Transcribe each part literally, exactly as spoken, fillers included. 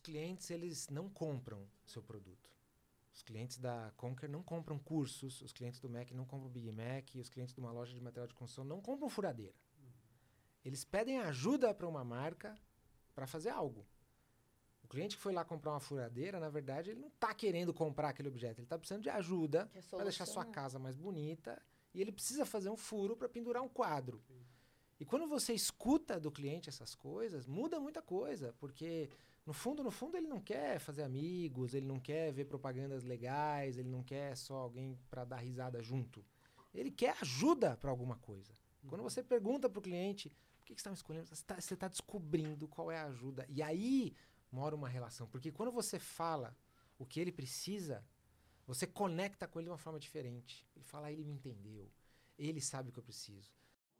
clientes, eles não compram seu produto. Os clientes da Conquer não compram cursos, os clientes do Mac não compram Big Mac, os clientes de uma loja de material de construção não compram furadeira. Eles pedem ajuda para uma marca para fazer algo. O cliente que foi lá comprar uma furadeira, na verdade, ele não está querendo comprar aquele objeto. Ele está precisando de ajuda para deixar sua casa mais bonita e ele precisa fazer um furo para pendurar um quadro. Sim. E quando você escuta do cliente essas coisas, muda muita coisa, porque no fundo, no fundo, ele não quer fazer amigos, ele não quer ver propagandas legais, ele não quer só alguém para dar risada junto. Ele quer ajuda para alguma coisa. Uhum. Quando você pergunta para o cliente, por que, que você está me escolhendo? Você está tá descobrindo qual é a ajuda. E aí mora uma relação, porque quando você fala o que ele precisa, você conecta com ele de uma forma diferente. Ele fala, ah, ele me entendeu, ele sabe o que eu preciso.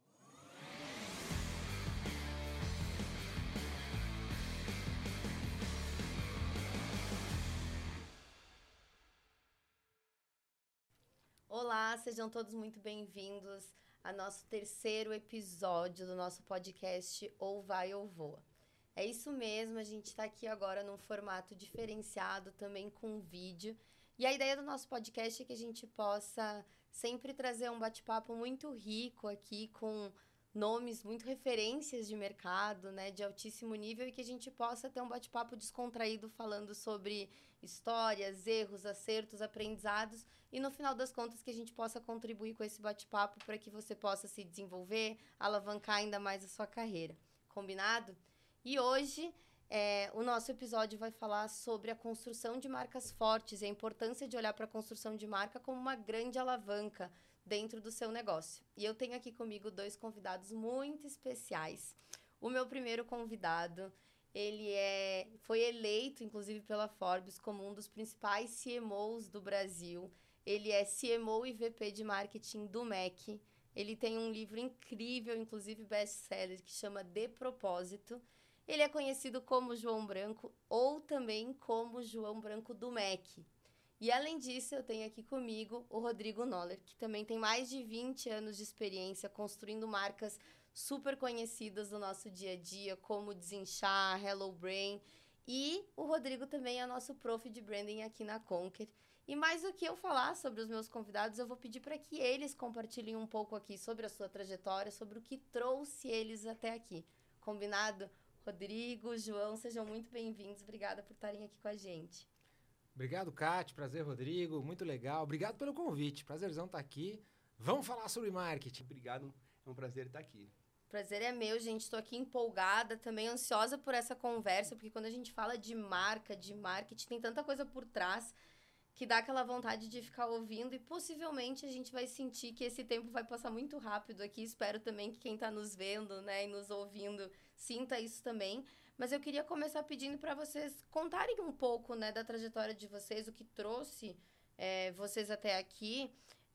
Olá, sejam todos muito bem-vindos ao nosso terceiro episódio do nosso podcast Ou Vai ou Voa. É isso mesmo, a gente está aqui agora num formato diferenciado, também com vídeo. E a ideia do nosso podcast é que a gente possa sempre trazer um bate-papo muito rico aqui, com nomes, muito referências de mercado, né, de altíssimo nível, e que a gente possa ter um bate-papo descontraído falando sobre histórias, erros, acertos, aprendizados, e no final das contas que a gente possa contribuir com esse bate-papo para que você possa se desenvolver, alavancar ainda mais a sua carreira. Combinado? E hoje, é, o nosso episódio vai falar sobre a construção de marcas fortes e a importância de olhar para a construção de marca como uma grande alavanca dentro do seu negócio. E eu tenho aqui comigo dois convidados muito especiais. O meu primeiro convidado, ele é, foi eleito, inclusive, pela Forbes como um dos principais C M Os do Brasil. Ele é C M O e V P de marketing do M A C. Ele tem um livro incrível, inclusive best-seller, que chama De Propósito. Ele é conhecido como João Branco ou também como João Branco do M A C. E, além disso, eu tenho aqui comigo o Rodrigo Noller, que também tem mais de vinte anos de experiência construindo marcas super conhecidas do nosso dia a dia, como Desinchar, Hello Brain. E o Rodrigo também é nosso prof de branding aqui na Conquer. E mais do que eu falar sobre os meus convidados, eu vou pedir para que eles compartilhem um pouco aqui sobre a sua trajetória, sobre o que trouxe eles até aqui. Combinado? Rodrigo, João, sejam muito bem-vindos. Obrigada por estarem aqui com a gente. Obrigado, Kate. Prazer, Rodrigo. Muito legal. Obrigado pelo convite. Prazerzão estar aqui. Vamos falar sobre marketing. Obrigado. É um prazer estar aqui. Prazer é meu, gente. Estou aqui empolgada, também ansiosa por essa conversa, porque quando a gente fala de marca, de marketing, tem tanta coisa por trás que dá aquela vontade de ficar ouvindo e possivelmente a gente vai sentir que esse tempo vai passar muito rápido aqui. Espero também que quem está nos vendo, né, e nos ouvindo sinta isso também. Mas eu queria começar pedindo para vocês contarem um pouco, né, da trajetória de vocês, o que trouxe é, vocês até aqui.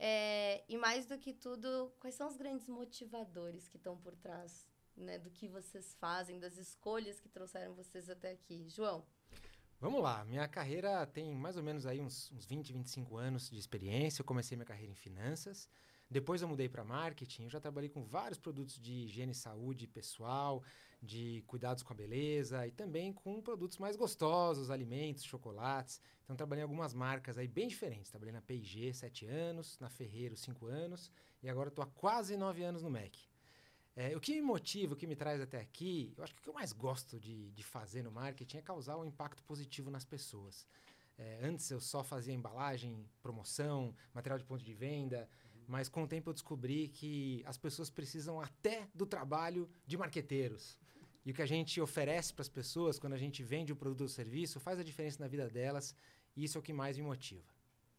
É, e mais do que tudo, quais são os grandes motivadores que estão por trás, né, do que vocês fazem, das escolhas que trouxeram vocês até aqui. João? Vamos lá, minha carreira tem mais ou menos aí uns, uns vinte, vinte e cinco anos de experiência. Eu comecei minha carreira em finanças, depois eu mudei para marketing. Eu já trabalhei com vários produtos de higiene e saúde pessoal, de cuidados com a beleza e também com produtos mais gostosos, alimentos, chocolates. Então trabalhei em algumas marcas aí bem diferentes. Trabalhei na P e G sete anos, na Ferreiro cinco anos e agora estou há quase nove anos no M A C. É, o que me motiva, o que me traz até aqui, eu acho que o que eu mais gosto de, de fazer no marketing é causar um impacto positivo nas pessoas. É, antes eu só fazia embalagem, promoção, material de ponto de venda, uhum. Mas com o tempo eu descobri que as pessoas precisam até do trabalho de marqueteiros. E o que a gente oferece para as pessoas quando a gente vende um produto ou serviço faz a diferença na vida delas e isso é o que mais me motiva.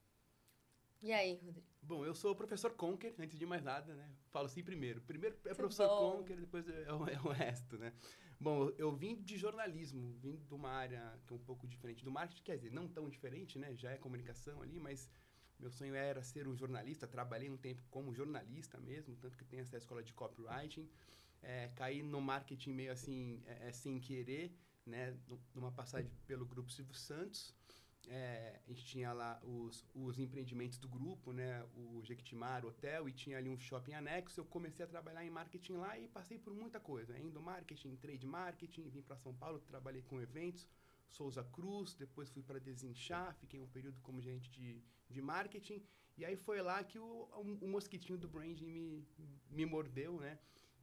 E aí, Rodrigo? Bom, eu sou o professor Conquer, antes de mais nada, né? Falo assim primeiro. Primeiro é professor Conquer, depois é o, é o resto, né? Bom, eu vim de jornalismo, vim de uma área que é um pouco diferente do marketing, quer dizer, não tão diferente, né? Já é comunicação ali, mas meu sonho era ser um jornalista. Trabalhei um tempo como jornalista mesmo, tanto que tem essa escola de copywriting. É, caí no marketing meio assim, é, é, sem querer, né? Numa passagem pelo Grupo Silvio Santos. É, a gente tinha lá os, os empreendimentos do grupo, né? O Jequitimar Hotel, e tinha ali um shopping anexo. Eu comecei a trabalhar em marketing lá e passei por muita coisa. Endomarketing, trade marketing, vim para São Paulo, trabalhei com eventos, Souza Cruz, depois fui para Desinchar, fiquei um período como gerente de, de marketing, e aí foi lá que o, o, o mosquitinho do branding me, me mordeu, né?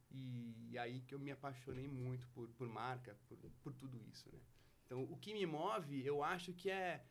E, e aí que eu me apaixonei muito por, por marca, por, por tudo isso, né? Então, o que me move, eu acho que é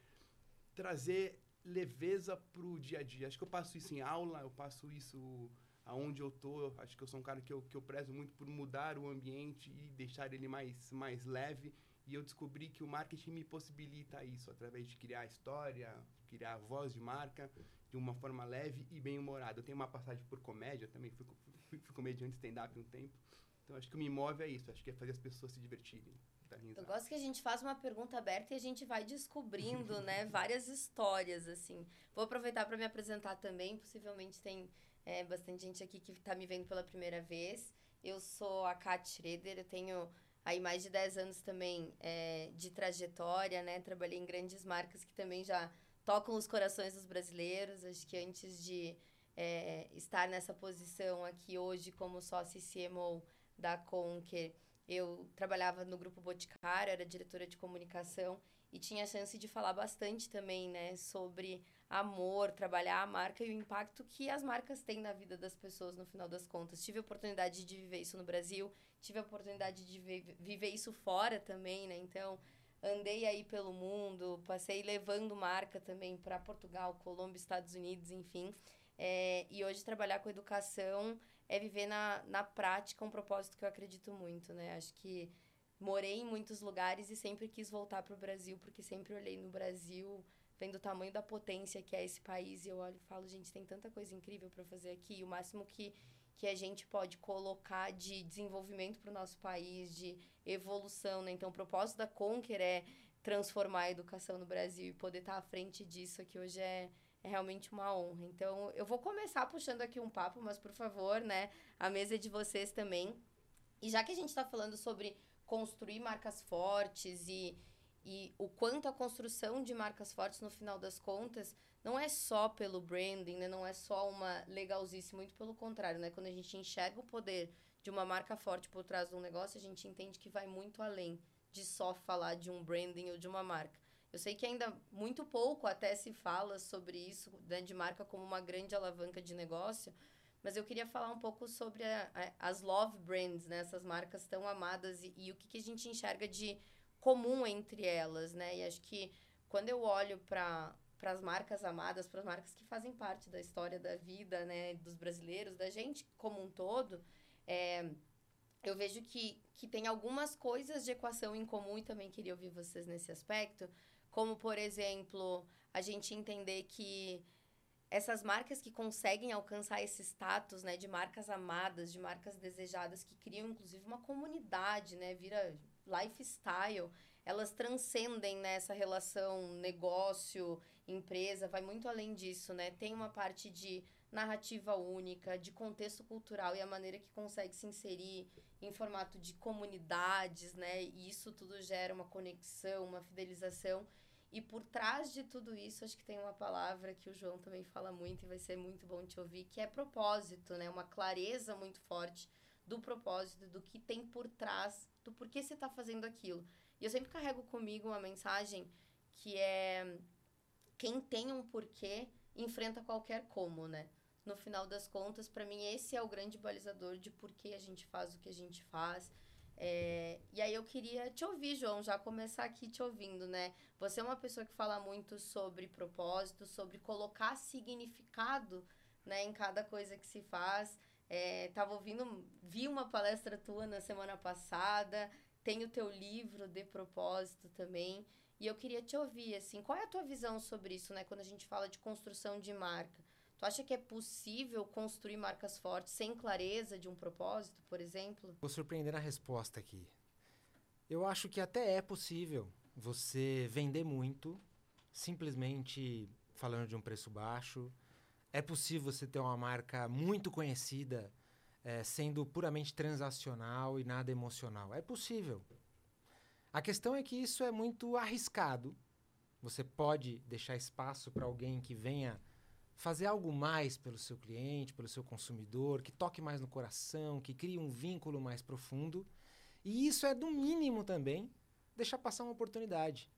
trazer leveza pro dia a dia. Acho que eu passo isso em aula, eu passo isso aonde eu tô. Acho que eu sou um cara que eu, que eu prezo muito por mudar o ambiente e deixar ele mais, mais leve. E eu descobri que o marketing me possibilita isso, através de criar história, criar voz de marca de uma forma leve e bem-humorada. Eu tenho uma passagem por comédia também, fui, fui, fui comediante stand-up um tempo. Então, acho que o que me move é isso. Acho que é fazer as pessoas se divertirem. Eu gosto que a gente faça uma pergunta aberta e a gente vai descobrindo, né, várias histórias, assim. Vou aproveitar para me apresentar também. Possivelmente tem é, bastante gente aqui que está me vendo pela primeira vez. Eu sou a Kat Schroeder, eu tenho aí mais de dez anos também é, de trajetória, né? Trabalhei em grandes marcas que também já tocam os corações dos brasileiros. Acho que antes de é, estar nessa posição aqui hoje como sócia C M O da Conquer, eu trabalhava no Grupo Boticário, era diretora de comunicação e tinha a chance de falar bastante também, né, sobre amor, trabalhar a marca e o impacto que as marcas têm na vida das pessoas no final das contas. Tive a oportunidade de viver isso no Brasil, tive a oportunidade de viver, viver isso fora também, né? Então, andei aí pelo mundo, passei levando marca também para Portugal, Colômbia, Estados Unidos, enfim. É, e hoje trabalhar com educação é viver na, na prática um propósito que eu acredito muito, né? Acho que morei em muitos lugares e sempre quis voltar para o Brasil, porque sempre olhei no Brasil, vendo o tamanho da potência que é esse país, e eu olho e falo, gente, tem tanta coisa incrível para fazer aqui, e o máximo que, que a gente pode colocar de desenvolvimento para o nosso país, de evolução, né? Então, o propósito da Conquer é transformar a educação no Brasil e poder estar à frente disso aqui hoje é... É realmente uma honra. Então, eu vou começar puxando aqui um papo, mas, por favor, né, a mesa é de vocês também. E já que a gente está falando sobre construir marcas fortes e, e o quanto a construção de marcas fortes, no final das contas, não é só pelo branding, né, não é só uma legalzice, muito pelo contrário, né? Quando a gente enxerga o poder de uma marca forte por trás de um negócio, a gente entende que vai muito além de só falar de um branding ou de uma marca. Eu sei que ainda muito pouco até se fala sobre isso, né, de marca como uma grande alavanca de negócio, mas eu queria falar um pouco sobre a, a, as love brands, né, essas marcas tão amadas e, e o que, que a gente enxerga de comum entre elas, né? E acho que quando eu olho para as marcas amadas, para as marcas que fazem parte da história da vida, né, dos brasileiros, da gente como um todo, é, eu vejo que, que tem algumas coisas de equação em comum e também queria ouvir vocês nesse aspecto. Como, por exemplo, a gente entender que essas marcas que conseguem alcançar esse status, né, de marcas amadas, de marcas desejadas, que criam, inclusive, uma comunidade, né, vira lifestyle, elas transcendem nessa relação negócio, empresa, vai muito além disso, né? Tem uma parte de narrativa única, de contexto cultural e a maneira que consegue se inserir em formato de comunidades, né? E isso tudo gera uma conexão, uma fidelização. E por trás de tudo isso, acho que tem uma palavra que o João também fala muito e vai ser muito bom te ouvir, que é propósito, né? Uma clareza muito forte do propósito, do que tem por trás, do porquê você está fazendo aquilo. E eu sempre carrego comigo uma mensagem que é: quem tem um porquê enfrenta qualquer como, né? No final das contas, para mim, esse é o grande balizador de por que a gente faz o que a gente faz. É, e aí eu queria te ouvir, João, já começar aqui te ouvindo, né? Você é uma pessoa que fala muito sobre propósito, sobre colocar significado, né, em cada coisa que se faz. É, tava ouvindo, vi uma palestra tua na semana passada, tem o teu livro de propósito também, e eu queria te ouvir, assim, qual é a tua visão sobre isso, né, quando a gente fala de construção de marca? Tu acha que é possível construir marcas fortes sem clareza de um propósito, por exemplo? Vou surpreender na resposta aqui. Eu acho que até é possível você vender muito, simplesmente falando de um preço baixo. É possível você ter uma marca muito conhecida, é, sendo puramente transacional e nada emocional. É possível. A questão é que isso é muito arriscado. Você pode deixar espaço para alguém que venha fazer algo mais pelo seu cliente, pelo seu consumidor, que toque mais no coração, que crie um vínculo mais profundo. E isso é, do mínimo também, deixar passar uma oportunidade.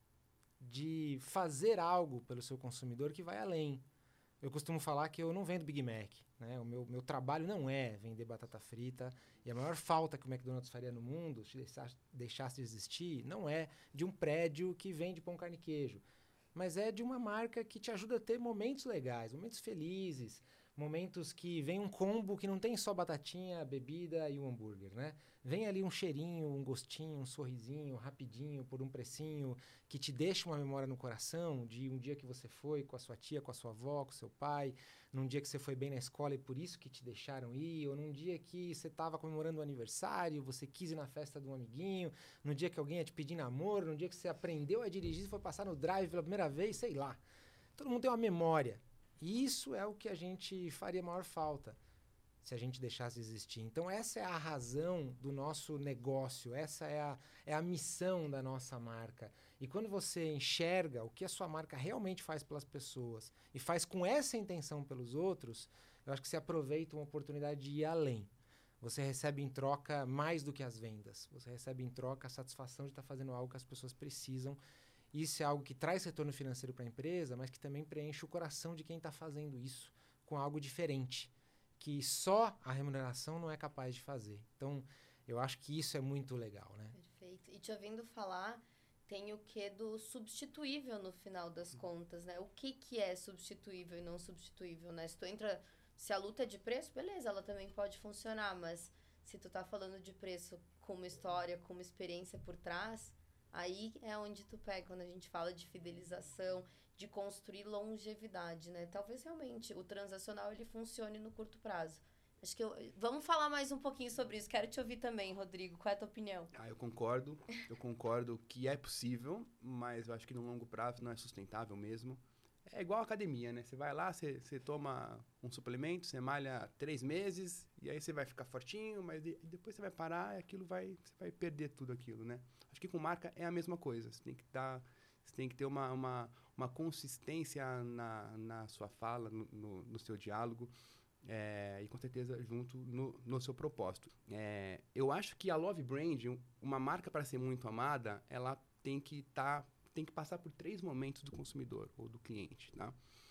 de fazer algo pelo seu consumidor que vai além. Eu costumo falar que eu não vendo Big Mac, né? O meu, meu trabalho não é vender batata frita. E a maior falta que o McDonald's faria no mundo, se deixasse, deixasse de existir, não é de um prédio que vende pão, carne e queijo. Mas é de uma marca que te ajuda a ter momentos legais, momentos felizes, momentos que vem um combo que não tem só batatinha, a bebida e o hambúrguer, né? Vem ali um cheirinho, um gostinho, um sorrisinho, rapidinho, por um precinho, que te deixa uma memória no coração de um dia que você foi com a sua tia, com a sua avó, com o seu pai, num dia que você foi bem na escola e por isso que te deixaram ir, ou num dia que você estava comemorando o aniversário, você quis ir na festa de um amiguinho, num dia que alguém ia te pedir namoro, num dia que você aprendeu a dirigir e foi passar no drive pela primeira vez, sei lá. Todo mundo tem uma memória. E isso é o que a gente faria maior falta se a gente deixasse de existir. Então essa é a razão do nosso negócio, essa é a, é a missão da nossa marca. E quando você enxerga o que a sua marca realmente faz pelas pessoas e faz com essa intenção pelos outros, eu acho que você aproveita uma oportunidade de ir além. Você recebe em troca mais do que as vendas. Você recebe em troca a satisfação de estar fazendo algo que as pessoas precisam. Isso é algo que traz retorno financeiro para a empresa, mas que também preenche o coração de quem está fazendo isso com algo diferente, que só a remuneração não é capaz de fazer. Então, eu acho que isso é muito legal, né? Perfeito. E te ouvindo falar, tem o que do substituível no final das contas, né? O que, que é substituível e não substituível, né? Se tu entra... Se a luta é de preço, beleza, ela também pode funcionar, mas se tu tá falando de preço com uma história, com uma experiência por trás, aí é onde tu pega, quando a gente fala de fidelização, de construir longevidade, né? Talvez realmente o transacional ele funcione no curto prazo. Acho que eu... Vamos falar mais um pouquinho sobre isso. Quero te ouvir também, Rodrigo. Qual é a tua opinião? Ah, eu concordo. Eu concordo que é possível, mas eu acho que no longo prazo não é sustentável mesmo. É igual a academia, né? Você vai lá, você, você toma um suplemento, você malha três meses, e aí você vai ficar fortinho, mas de, depois você vai parar e aquilo vai, você vai perder tudo aquilo, né? Acho que com marca é a mesma coisa. Você tem que, tá, você tem que ter uma, uma, uma consistência na, na sua fala, no, no, no seu diálogo, é, e com certeza junto no, no seu propósito. É, eu acho que a Love Brand, uma marca para ser muito amada, ela tem que estar... Tá, tem que passar por três momentos do consumidor ou do cliente, tá?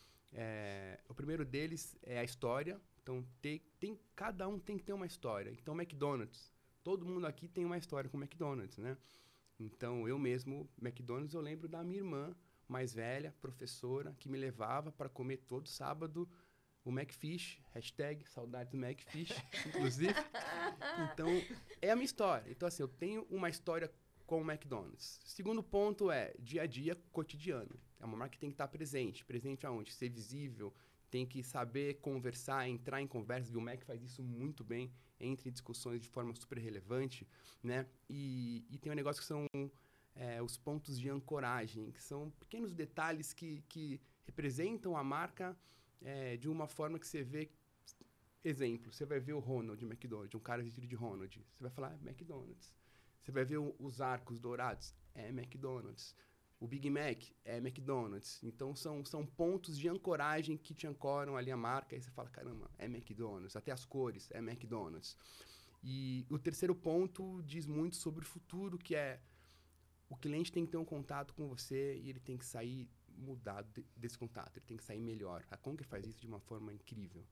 É, o primeiro deles é a história. Então, tem, tem, cada um tem que ter uma história. Então, McDonald's. Todo mundo aqui tem uma história com McDonald's, né? Então, eu mesmo, McDonald's, eu lembro da minha irmã mais velha, professora, que me levava para comer todo sábado o McFish. Hashtag saudades do McFish, inclusive. Então, é a minha história. Então, assim, eu tenho uma história com o McDonald's. Segundo ponto é dia a dia cotidiano. É uma marca que tem que estar presente. Presente aonde? Ser visível, tem que saber conversar, entrar em conversas. E o Mac faz isso muito bem, entra em discussões de forma super relevante, né? E, e tem um negócio que são é, os pontos de ancoragem, que são pequenos detalhes que, que representam a marca é, de uma forma que você vê. Exemplo, você vai ver o Ronald McDonald, um cara vestido de Ronald. Você vai falar, ah, McDonald's. Você vai ver o, os arcos dourados, é McDonald's. O Big Mac é McDonald's. Então, são, são pontos de ancoragem que te ancoram ali a marca. Aí você fala, caramba, é McDonald's. Até as cores, é McDonald's. E o terceiro ponto diz muito sobre o futuro, que é o cliente tem que ter um contato com você e ele tem que sair mudado de, desse contato. Ele tem que sair melhor. A Conquer faz isso de uma forma incrível.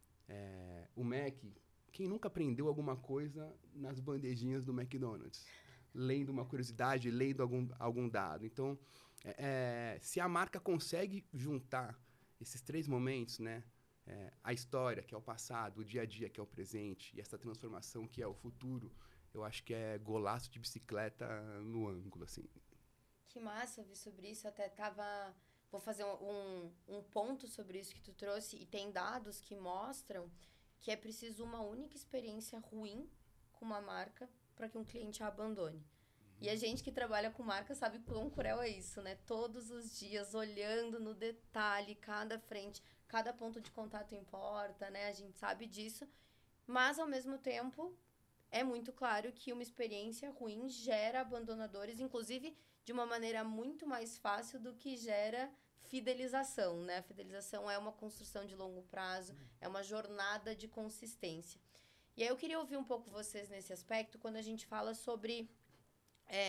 É, o Mac... Quem nunca aprendeu alguma coisa nas bandejinhas do McDonald's? Lendo uma curiosidade, lendo algum, algum dado. Então, é, se a marca consegue juntar esses três momentos, né? É, a história, que é o passado, o dia a dia, que é o presente, e essa transformação, que é o futuro, eu acho que é golaço de bicicleta no ângulo, assim. Que massa ouvir sobre isso. Até tava... Vou fazer um, um ponto sobre isso que tu trouxe, e tem dados que mostram que é preciso uma única experiência ruim com uma marca para que um cliente a abandone. Uhum. E a gente que trabalha com marca sabe quão cruel é isso, né? Todos os dias, olhando no detalhe, cada frente, cada ponto de contato importa, né? A gente sabe disso, mas, ao mesmo tempo, é muito claro que uma experiência ruim gera abandonadores, inclusive de uma maneira muito mais fácil do que gera fidelização, né? A fidelização é uma construção de longo prazo, é uma jornada de consistência. E aí eu queria ouvir um pouco vocês nesse aspecto, quando a gente fala sobre é,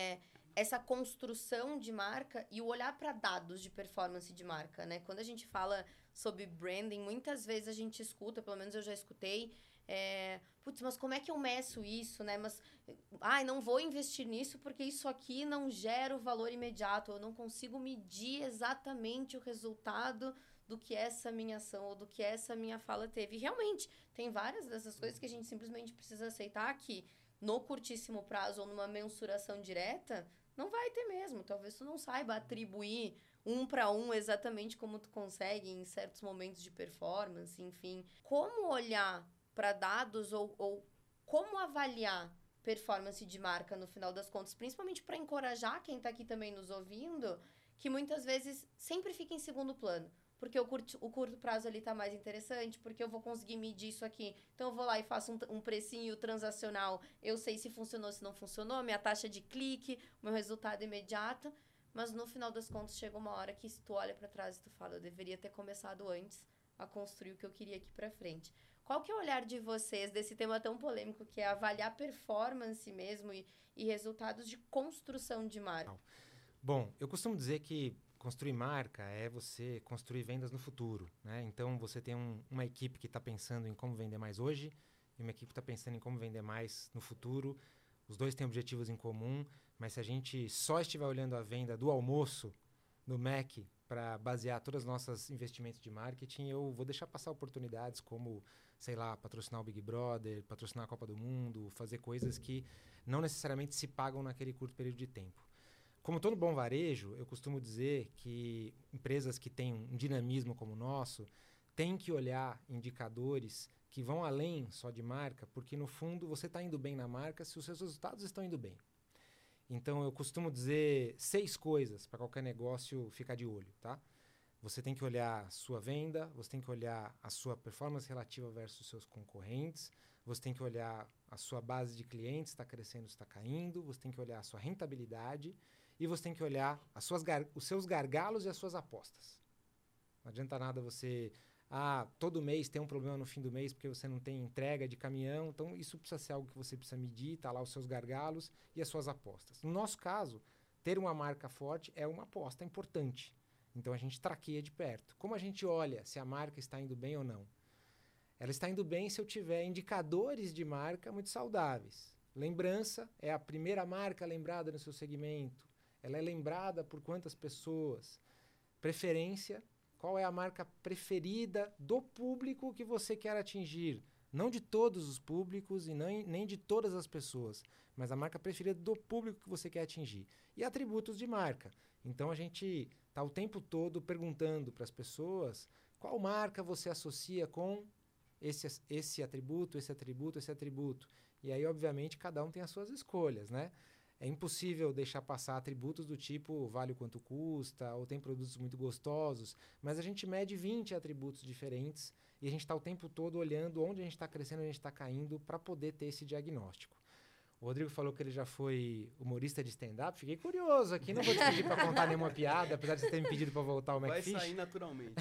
essa construção de marca e o olhar para dados de performance de marca, né? Quando a gente fala sobre branding, muitas vezes a gente escuta, pelo menos eu já escutei, é, putz, mas como é que eu meço isso, né? Mas, ai, não vou investir nisso porque isso aqui não gera o valor imediato, eu não consigo medir exatamente o resultado do que essa minha ação ou do que essa minha fala teve. E realmente, tem várias dessas coisas que a gente simplesmente precisa aceitar que no curtíssimo prazo ou numa mensuração direta, não vai ter mesmo. Talvez tu não saiba atribuir um para um exatamente como tu consegue em certos momentos de performance, enfim. Como olhar para dados ou, ou como avaliar performance de marca no final das contas, principalmente para encorajar quem está aqui também nos ouvindo, que muitas vezes sempre fica em segundo plano. Porque o curto, o curto prazo ali tá mais interessante, porque eu vou conseguir medir isso aqui. Então, eu vou lá e faço um, um precinho transacional. Eu sei se funcionou, se não funcionou, minha taxa de clique, meu resultado imediato. Mas, no final das contas, chega uma hora que tu olha para trás e tu fala, eu deveria ter começado antes a construir o que eu queria aqui para frente. Qual que é o olhar de vocês desse tema tão polêmico, que é avaliar performance mesmo e, e resultados de construção de marca? Bom, eu costumo dizer que construir marca é você construir vendas no futuro, né? Então, você tem um, uma equipe que está pensando em como vender mais hoje e uma equipe que está pensando em como vender mais no futuro. Os dois têm objetivos em comum, mas se a gente só estiver olhando a venda do almoço no Mac para basear todos os nossos investimentos de marketing, eu vou deixar passar oportunidades como, sei lá, patrocinar o Big Brother, patrocinar a Copa do Mundo, fazer coisas que não necessariamente se pagam naquele curto período de tempo. Como todo bom varejo, eu costumo dizer que empresas que têm um dinamismo como o nosso têm que olhar indicadores que vão além só de marca, porque no fundo você está indo bem na marca se os seus resultados estão indo bem. Então eu costumo dizer seis coisas para qualquer negócio ficar de olho, tá? Você tem que olhar a sua venda, você tem que olhar a sua performance relativa versus seus concorrentes, você tem que olhar a sua base de clientes, está crescendo, está caindo, você tem que olhar a sua rentabilidade, e você tem que olhar as suas gar- os seus gargalos e as suas apostas. Não adianta nada você... Ah, todo mês tem um problema no fim do mês porque você não tem entrega de caminhão. Então, isso precisa ser algo que você precisa medir. Tá lá os seus gargalos e as suas apostas. No nosso caso, ter uma marca forte é uma aposta importante. Então, a gente traqueia de perto. Como a gente olha se a marca está indo bem ou não? Ela está indo bem se eu tiver indicadores de marca muito saudáveis. Lembrança é a primeira marca lembrada no seu segmento. Ela é lembrada por quantas pessoas? Preferência, qual é a marca preferida do público que você quer atingir? Não de todos os públicos e nem, nem de todas as pessoas, mas a marca preferida do público que você quer atingir. E atributos de marca. Então, a gente está o tempo todo perguntando para as pessoas qual marca você associa com esse, esse atributo, esse atributo, esse atributo. E aí, obviamente, cada um tem as suas escolhas, né? É impossível deixar passar atributos do tipo vale o quanto custa, ou tem produtos muito gostosos, mas a gente mede vinte atributos diferentes e a gente está o tempo todo olhando onde a gente está crescendo, onde a gente está caindo, para poder ter esse diagnóstico. O Rodrigo falou que ele já foi humorista de stand-up. Fiquei curioso aqui, não vou te pedir para contar nenhuma piada, apesar de você ter me pedido para voltar ao McFish. Vai sair naturalmente.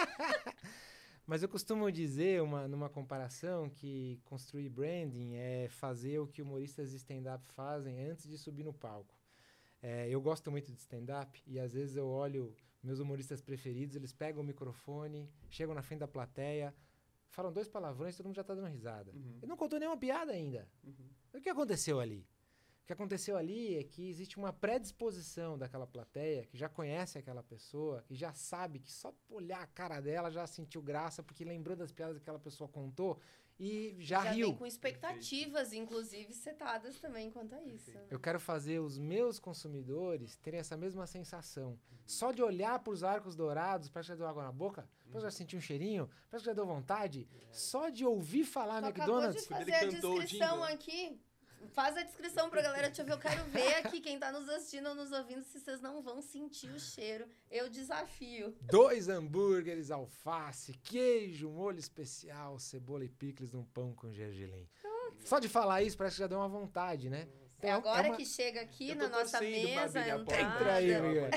Mas eu costumo dizer, uma, numa comparação, que construir branding é fazer o que humoristas de stand-up fazem antes de subir no palco. É, eu gosto muito de stand-up e às vezes eu olho meus humoristas preferidos, eles pegam o microfone, chegam na frente da plateia, falam dois palavrões e todo mundo já está dando risada. Uhum. Ele não contou nenhuma piada ainda. Uhum. O que aconteceu ali? O que aconteceu ali é que existe uma predisposição daquela plateia, que já conhece aquela pessoa, que já sabe que só olhar a cara dela já sentiu graça, porque lembrou das piadas que aquela pessoa contou e já, Já riu. vem com expectativas, inclusive, setadas também quanto a isso. Né? Eu quero fazer os meus consumidores terem essa mesma sensação. Uhum. Só de olhar para os arcos dourados, parece que já deu água na boca, parece que já sentiu um cheirinho, parece que já deu vontade. É. Só de ouvir falar tu McDonald's... Acabou de fazer a descrição aqui... Faz a descrição pra galera, deixa eu ver, eu quero ver aqui quem tá nos assistindo ou nos ouvindo, se vocês não vão sentir o cheiro. Eu desafio. Dois hambúrgueres, alface, queijo, molho especial, cebola e picles num pão com gergelim. Só de falar isso parece que já deu uma vontade, né? É agora é uma... que chega aqui na nossa mesa, entra aí, Miguel.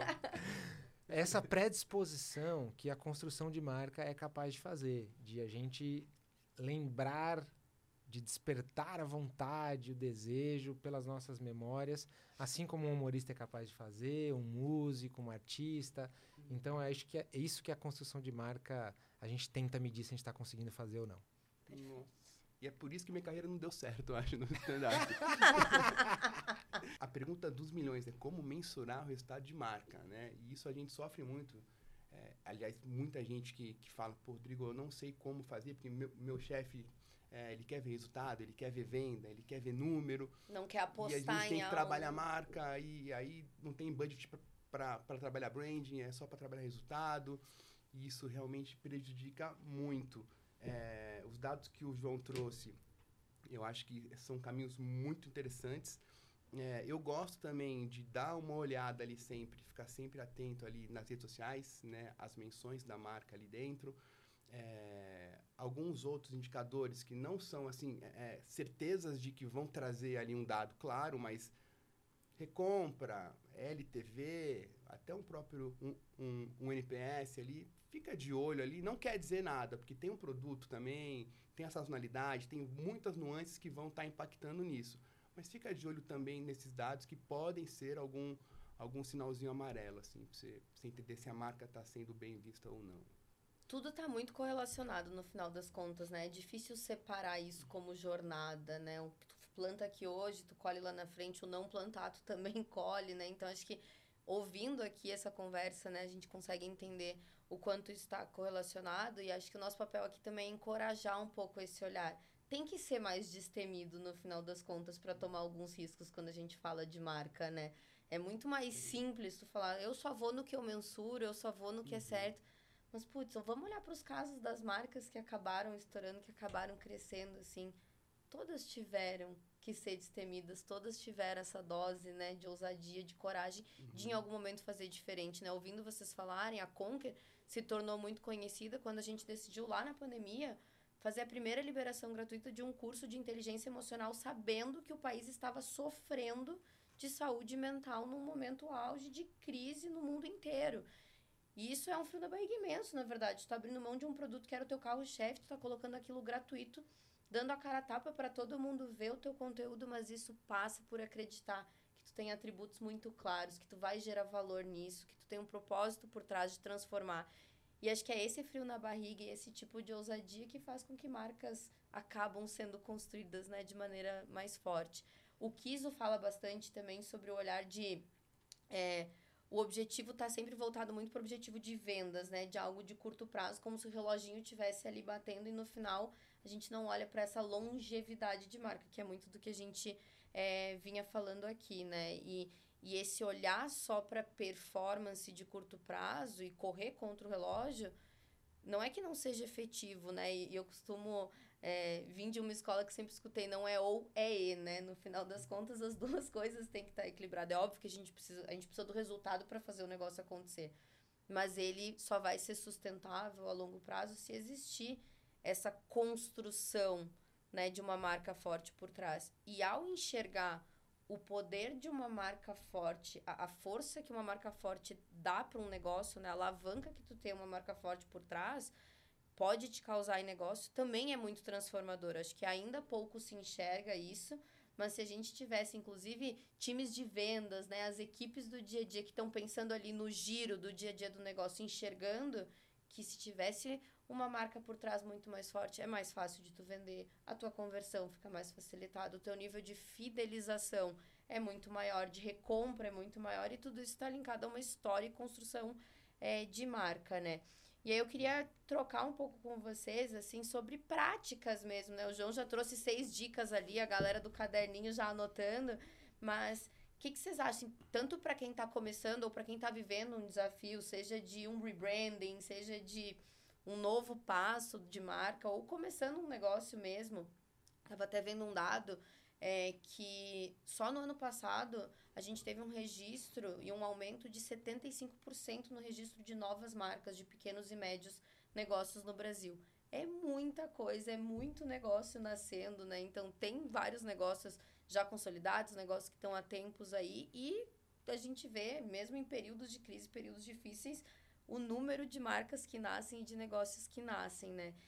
Essa predisposição que a construção de marca é capaz de fazer, de a gente lembrar de despertar a vontade, o desejo pelas nossas memórias, assim como um humorista é capaz de fazer, um músico, um artista. Então, acho que é isso que a construção de marca, a gente tenta medir se a gente está conseguindo fazer ou não. Nossa. E é por isso que minha carreira não deu certo, eu acho, no stand-up. A pergunta dos milhões é como mensurar o resultado de marca, né? E isso a gente sofre muito. É, aliás, muita gente que, que fala, pô, Rodrigo, eu não sei como fazer, porque meu, meu chefe, é, ele quer ver resultado, ele quer ver venda, ele quer ver número. Não quer apostar em algo. E a gente tem que algo. trabalhar a marca, e aí não tem budget para trabalhar branding, é só para trabalhar resultado. E isso realmente prejudica muito. É, os dados que o João trouxe, eu acho que são caminhos muito interessantes. É, eu gosto também de dar uma olhada ali sempre, ficar sempre atento ali nas redes sociais, né, as menções da marca ali dentro. É, alguns outros indicadores que não são assim é, certezas de que vão trazer ali um dado claro, mas recompra, L T V, até um próprio um, um, um N P S ali, fica de olho ali, não quer dizer nada, porque tem um produto também, tem a sazonalidade, tem muitas nuances que vão estar tá impactando nisso. Mas fica de olho também nesses dados que podem ser algum, algum sinalzinho amarelo, assim, para você, você entender se a marca está sendo bem vista ou não. Tudo está muito correlacionado no final das contas, né? É difícil separar isso como jornada, né? O que tu planta aqui hoje, tu colhe lá na frente, o não plantar, tu também colhe, né? Então, acho que ouvindo aqui essa conversa, né, a gente consegue entender o quanto isso está correlacionado, e acho que o nosso papel aqui também é encorajar um pouco esse olhar. Tem que ser mais destemido no final das contas para tomar alguns riscos quando a gente fala de marca, né? É muito mais simples tu falar, eu só vou no que eu mensuro, eu só vou no que é certo. Mas, putz, vamos olhar para os casos das marcas que acabaram estourando, que acabaram crescendo, assim. Todas tiveram que ser destemidas, todas tiveram essa dose, né, de ousadia, de coragem, uhum. de em algum momento fazer diferente, né? Ouvindo vocês falarem, a Conquer se tornou muito conhecida quando a gente decidiu lá na pandemia fazer a primeira liberação gratuita de um curso de inteligência emocional, sabendo que o país estava sofrendo de saúde mental num momento auge de crise no mundo inteiro. E isso é um fio da barriga imenso, na verdade. Tu tá abrindo mão de um produto que era o teu carro-chefe, tu tá colocando aquilo gratuito, dando a cara a tapa para todo mundo ver o teu conteúdo, mas isso passa por acreditar que tu tem atributos muito claros, que tu vai gerar valor nisso, que tu tem um propósito por trás de transformar. E acho que é esse frio na barriga e esse tipo de ousadia que faz com que marcas acabam sendo construídas, né, de maneira mais forte. O Kiso fala bastante também sobre o olhar de... É, o objetivo está sempre voltado muito para o objetivo de vendas, né? De algo de curto prazo, como se o reloginho estivesse ali batendo e no final a gente não olha para essa longevidade de marca, que é muito do que a gente é, vinha falando aqui, né? E, e esse olhar só para performance de curto prazo e correr contra o relógio, não é que não seja efetivo, né? E eu costumo... É, vim de uma escola que sempre escutei, não é ou, é e, né? No final das contas, as duas coisas têm que estar equilibradas. É óbvio que a gente precisa, a gente precisa do resultado para fazer o negócio acontecer. Mas ele só vai ser sustentável a longo prazo se existir essa construção, né, de uma marca forte por trás. E ao enxergar o poder de uma marca forte, a, a força que uma marca forte dá para um negócio, né, a alavanca que tu tem uma marca forte por trás... pode te causar em negócio, também é muito transformador. Acho que ainda pouco se enxerga isso, mas se a gente tivesse, inclusive, times de vendas, né, as equipes do dia a dia que estão pensando ali no giro do dia a dia do negócio, enxergando que se tivesse uma marca por trás muito mais forte, é mais fácil de tu vender, a tua conversão fica mais facilitada, o teu nível de fidelização é muito maior, de recompra é muito maior, e tudo isso está linkado a uma história e construção é, de marca, né? E aí eu queria trocar um pouco com vocês, assim, sobre práticas mesmo, né? O João já trouxe seis dicas ali, a galera do caderninho já anotando, mas o que, que vocês acham, tanto para quem está começando ou para quem está vivendo um desafio, seja de um rebranding, seja de um novo passo de marca, ou começando um negócio mesmo? Estava até vendo um dado é, que só no ano passado a gente teve um registro e um aumento de setenta e cinco por cento no registro de novas marcas de pequenos e médios negócios no Brasil. É muita coisa, é muito negócio nascendo, né? Então, tem vários negócios já consolidados, negócios que estão há tempos aí, e a gente vê, mesmo em períodos de crise, períodos difíceis, o número de marcas que nascem e de negócios que nascem, né?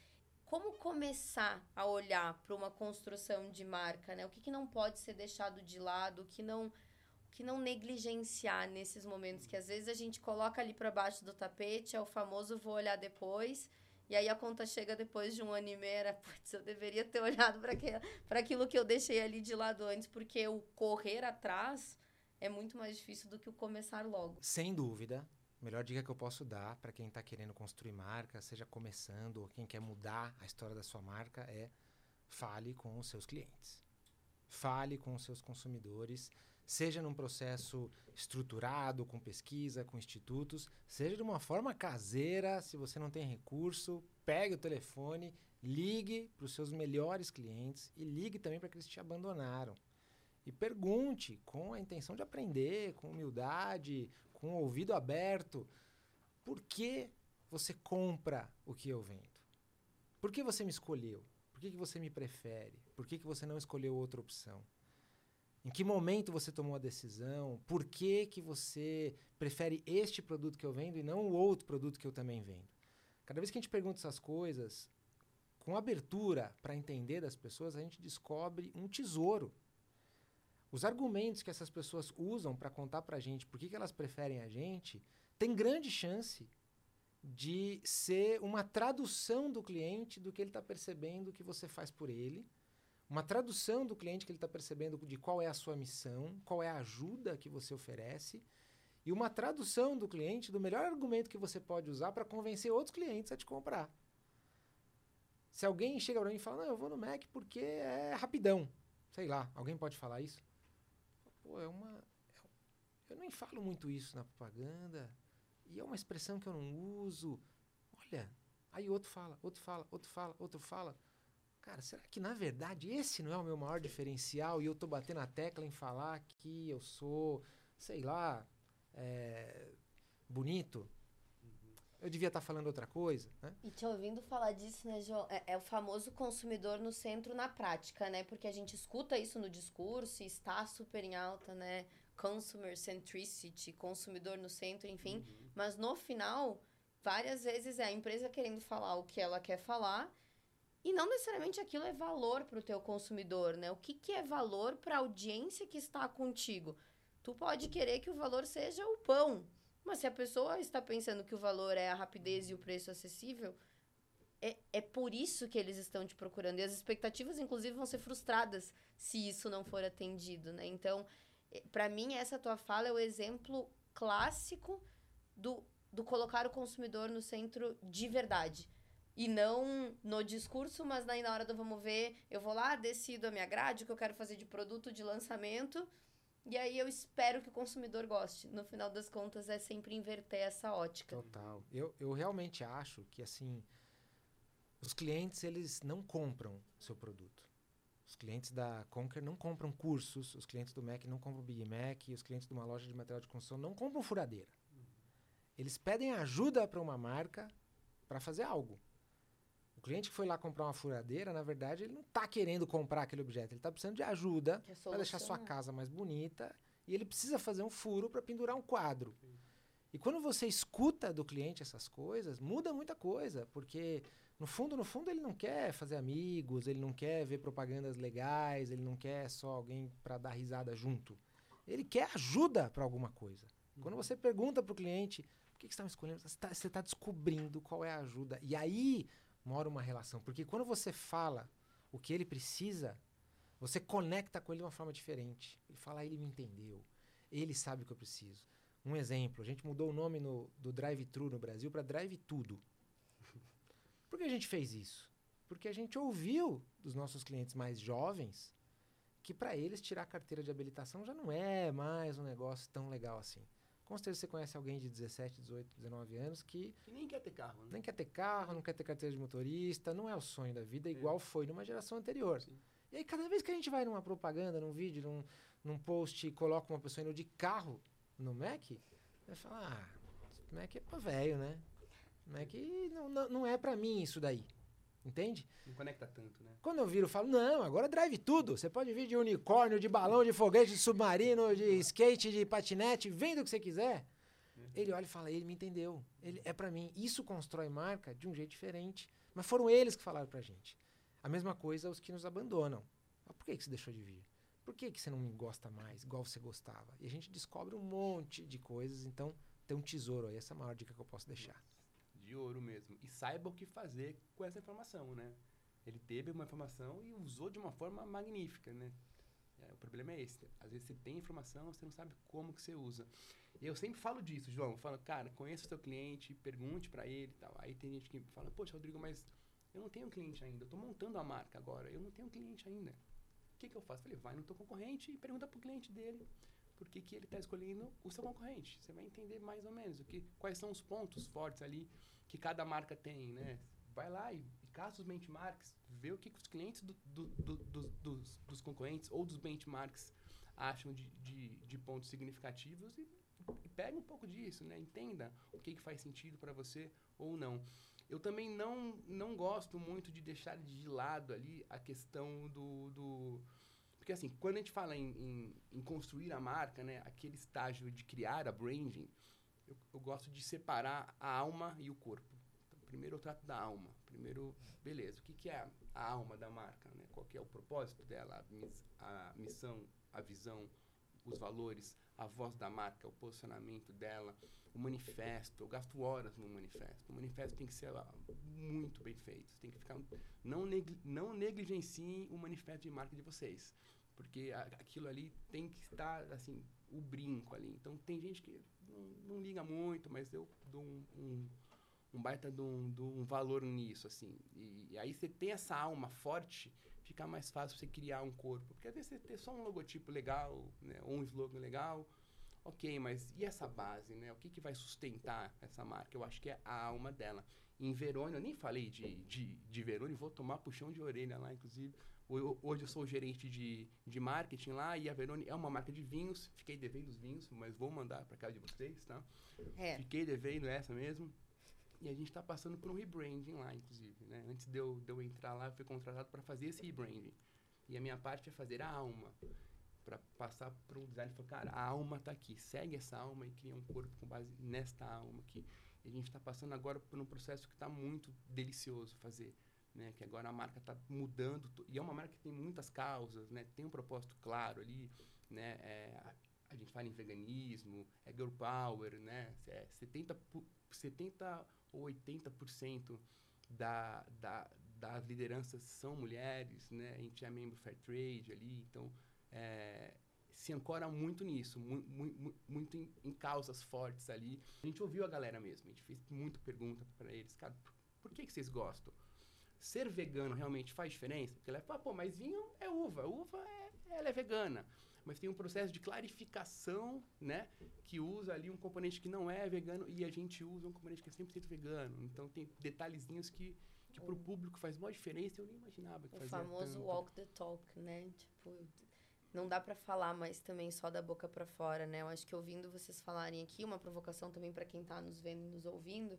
como começar a olhar para uma construção de marca, né? O que, que não pode ser deixado de lado, o que não, o que não negligenciar nesses momentos que às vezes a gente coloca ali para baixo do tapete, é o famoso vou olhar depois, e aí a conta chega depois de um ano e meio, era, putz, eu deveria ter olhado para aquilo que eu deixei ali de lado antes, porque o correr atrás é muito mais difícil do que o começar logo. Sem dúvida. A melhor dica que eu posso dar para quem está querendo construir marca, seja começando ou quem quer mudar a história da sua marca, é fale com os seus clientes. Fale com os seus consumidores, seja num processo estruturado, com pesquisa, com institutos, seja de uma forma caseira, se você não tem recurso, pegue o telefone, ligue para os seus melhores clientes e ligue também para aqueles que te abandonaram. E pergunte com a intenção de aprender, com humildade, com o ouvido aberto, por que você compra o que eu vendo? Por que você me escolheu? Por que, que você me prefere? Por que, que você não escolheu outra opção? Em que momento você tomou a decisão? Por que, que você prefere este produto que eu vendo e não o outro produto que eu também vendo? Cada vez que a gente pergunta essas coisas, com abertura para entender das pessoas, a gente descobre um tesouro. Os argumentos que essas pessoas usam para contar para a gente por que, que elas preferem a gente, tem grande chance de ser uma tradução do cliente do que ele está percebendo que você faz por ele, uma tradução do cliente que ele está percebendo de qual é a sua missão, qual é a ajuda que você oferece, e uma tradução do cliente do melhor argumento que você pode usar para convencer outros clientes a te comprar. Se alguém chega para mim e fala, não, eu vou no Mac porque é rapidão, sei lá, alguém pode falar isso? Pô, é uma... Eu nem falo muito isso na propaganda, e é uma expressão que eu não uso. Olha, aí outro fala, outro fala, outro fala, outro fala. Cara, será que na verdade esse não é o meu maior diferencial e eu tô batendo a tecla em falar que eu sou, sei lá, é, bonito? Eu devia estar falando outra coisa, né? E te ouvindo falar disso, né, João? É, é o famoso consumidor no centro na prática, né? Porque a gente escuta isso no discurso e está super em alta, né? Consumer centricity, consumidor no centro, enfim. Uhum. Mas no final, várias vezes é a empresa querendo falar o que ela quer falar e não necessariamente aquilo é valor para o teu consumidor, né? O que, que é valor para a audiência que está contigo? Tu pode querer que o valor seja o pão, mas se a pessoa está pensando que o valor é a rapidez e o preço acessível, é, é por isso que eles estão te procurando. E as expectativas, inclusive, vão ser frustradas se isso não for atendido, né? Então, para mim, essa tua fala é o exemplo clássico do, do colocar o consumidor no centro de verdade. E não no discurso, mas daí na hora do vamos ver, eu vou lá, decido a minha grade, o que eu quero fazer de produto, de lançamento... E aí eu espero que o consumidor goste. No final das contas, é sempre inverter essa ótica. Total. Eu, eu realmente acho que, assim, os clientes, eles não compram seu produto. Os clientes da Conquer não compram cursos, os clientes do Mac não compram Big Mac, os clientes de uma loja de material de construção não compram furadeira. Eles pedem ajuda para uma marca para fazer algo. O cliente que foi lá comprar uma furadeira, na verdade, ele não está querendo comprar aquele objeto. Ele está precisando de ajuda para deixar sua casa mais bonita e ele precisa fazer um furo para pendurar um quadro. Sim. E quando você escuta do cliente essas coisas, muda muita coisa, porque no fundo, no fundo, ele não quer fazer amigos, ele não quer ver propagandas legais, ele não quer só alguém para dar risada junto. Ele quer ajuda para alguma coisa. Uhum. Quando você pergunta para o cliente, por que, que você está me escolhendo? Você está você tá descobrindo qual é a ajuda. E aí... mora uma relação, porque quando você fala o que ele precisa, você conecta com ele de uma forma diferente. Ele fala, ah, ele me entendeu, ele sabe o que eu preciso. Um exemplo, a gente mudou o nome no, do drive-thru no Brasil para drive tudo. Por que a gente fez isso? Porque a gente ouviu dos nossos clientes mais jovens que para eles tirar a carteira de habilitação já não é mais um negócio tão legal assim. Com certeza você conhece alguém de dezessete, dezoito, dezenove anos que... que nem quer ter carro, né? Nem quer ter carro, não quer ter carteira de motorista, não é o sonho da vida, igual é. foi numa geração anterior. Sim. E aí, cada vez que a gente vai numa propaganda, num vídeo, num, num post, e coloca uma pessoa indo de carro no Mac, vai falar, ah, Mac é pra velho, né? Mac não, não, não é pra mim isso daí. Entende? Não conecta tanto, né? Quando eu viro, eu falo, não, agora drive tudo. Você pode vir de unicórnio, de balão, de foguete, de submarino, de skate, de patinete, vem do que você quiser. É. Ele olha e fala, ele me entendeu, ele é pra mim. Isso constrói marca de um jeito diferente. Mas foram eles que falaram pra gente. A mesma coisa os que nos abandonam. Mas por que, que você deixou de vir? Por que, que você não me gosta mais, igual você gostava? E a gente descobre um monte de coisas, então tem um tesouro aí. Essa é a maior dica que eu posso deixar. De ouro mesmo. E saiba o que fazer com essa informação, né? Ele teve uma informação e usou de uma forma magnífica, né? É, o problema é esse. Às vezes você tem informação, você não sabe como que você usa. E eu sempre falo disso, João. Eu falo, cara, conheça o seu cliente, pergunte pra ele e tal. Aí tem gente que fala, poxa, Rodrigo, mas eu não tenho cliente ainda. Eu tô montando a marca agora. Eu não tenho cliente ainda. O que que eu faço? Eu falei, vai no teu concorrente e pergunta pro cliente dele por que que ele tá escolhendo o seu concorrente. Você vai entender mais ou menos o que, quais são os pontos fortes ali que cada marca tem, né? Vai lá e, e caça os benchmarks, vê o que, que os clientes do, do, do, do, dos, dos concorrentes ou dos benchmarks acham de, de, de pontos significativos e, e pega um pouco disso, né? Entenda o que, que faz sentido para você ou não. Eu também não, não gosto muito de deixar de lado ali a questão do... do porque, assim, quando a gente fala em, em, em construir a marca, né? Aquele estágio de criar a branding, eu, eu gosto de separar a alma e o corpo. Então, primeiro eu trato da alma. Primeiro, beleza, o que, que é a, a alma da marca, né? Qual que é o propósito dela, a, miss, a missão, a visão, os valores, a voz da marca, o posicionamento dela, o manifesto. Eu gasto horas no manifesto. O manifesto tem que ser ó, muito bem feito. Tem que ficar... Não, negli, não negligenciem o manifesto de marca de vocês. Porque a, aquilo ali tem que estar, assim, o brinco ali. Então, tem gente que não, não liga muito, mas eu dou um, um, um baita de um, de um valor nisso, assim. E, e aí você tem essa alma forte, fica mais fácil você criar um corpo. Porque às vezes você tem só um logotipo legal, né, ou um slogan legal, ok, mas e essa base, né? O que, que vai sustentar essa marca? Eu acho que é a alma dela. Em Verônia, eu nem falei de, de, de Verônia, vou tomar puxão de orelha lá, inclusive. Hoje eu sou gerente de, de marketing lá e a Verônia é uma marca de vinhos. Fiquei devendo os vinhos, mas vou mandar para casa de vocês, tá? É. Fiquei devendo essa mesmo. E a gente está passando por um rebranding lá, inclusive, né? Antes de eu, de eu entrar lá, eu fui contratado para fazer esse rebranding. E a minha parte é fazer a alma. Para passar para um design e falar, cara, a alma está aqui. Segue essa alma e cria um corpo com base nesta alma aqui. E a gente está passando agora por um processo que está muito delicioso fazer. Né, que agora a marca está mudando, e é uma marca que tem muitas causas, né, tem um propósito claro ali, né, é, a, a gente fala em veganismo, é girl power, né, é setenta, setenta ou oitenta por cento da, da, das lideranças são mulheres, né, a gente é membro Fair Trade ali, então é, se ancora muito nisso, mu, mu, muito em, em causas fortes ali. A gente ouviu a galera mesmo, a gente fez muita pergunta para eles, cara, por, por que, que vocês gostam? Ser vegano realmente faz diferença? Porque ela fala, pô, mas vinho é uva, uva é, ela é vegana. Mas tem um processo de clarificação, né? Que usa ali um componente que não é vegano e a gente usa um componente que é cem por cento vegano. Então tem detalhezinhos que, que pro público faz maior diferença. Eu nem imaginava que o fazia famoso tanto. walk the talk, né? Tipo, não dá pra falar mais também só da boca pra fora, né? Eu acho que ouvindo vocês falarem aqui, uma provocação também pra quem tá nos vendo e nos ouvindo,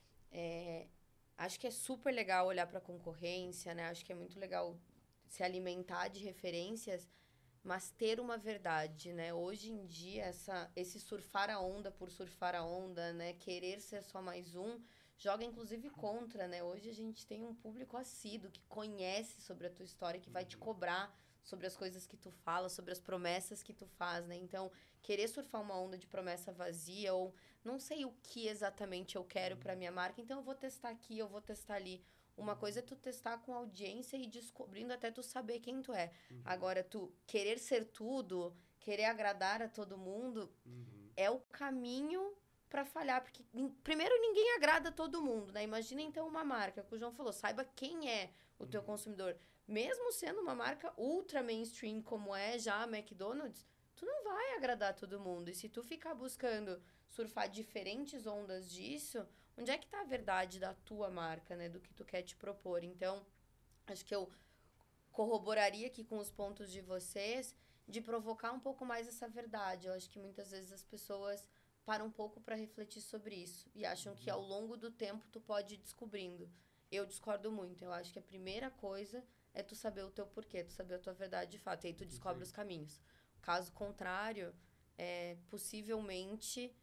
é... Acho que é super legal olhar para a concorrência, né? Acho que é muito legal se alimentar de referências, mas ter uma verdade, né? Hoje em dia, essa, esse surfar a onda por surfar a onda, né? Querer ser só mais um, joga inclusive contra, né? Hoje a gente tem um público assíduo que conhece sobre a tua história, que vai te cobrar sobre as coisas que tu fala, sobre as promessas que tu faz, né? Então, querer surfar uma onda de promessa vazia ou não sei o que exatamente eu quero para minha marca, então eu vou testar aqui, eu vou testar ali. Uma coisa é tu testar com audiência e descobrindo até tu saber quem tu é. Uhum. Agora, tu querer ser tudo, querer agradar a todo mundo, uhum. é o caminho para falhar. Porque, primeiro, ninguém agrada a todo mundo, né? Imagina, então, uma marca, que o João falou, saiba quem é o teu uhum. consumidor. Mesmo sendo uma marca ultra mainstream como é já a McDonald's, tu não vai agradar todo mundo. E se tu ficar buscando surfar diferentes ondas disso, onde é que tá a verdade da tua marca, né? Do que tu quer te propor. Então, acho que eu corroboraria aqui com os pontos de vocês de provocar um pouco mais essa verdade. Eu acho que muitas vezes as pessoas param um pouco para refletir sobre isso e acham uhum. que ao longo do tempo tu pode ir descobrindo. Eu discordo muito. Eu acho que a primeira coisa é tu saber o teu porquê, tu saber a tua verdade de fato. E aí tu descobre os caminhos. Caso contrário, é, possivelmente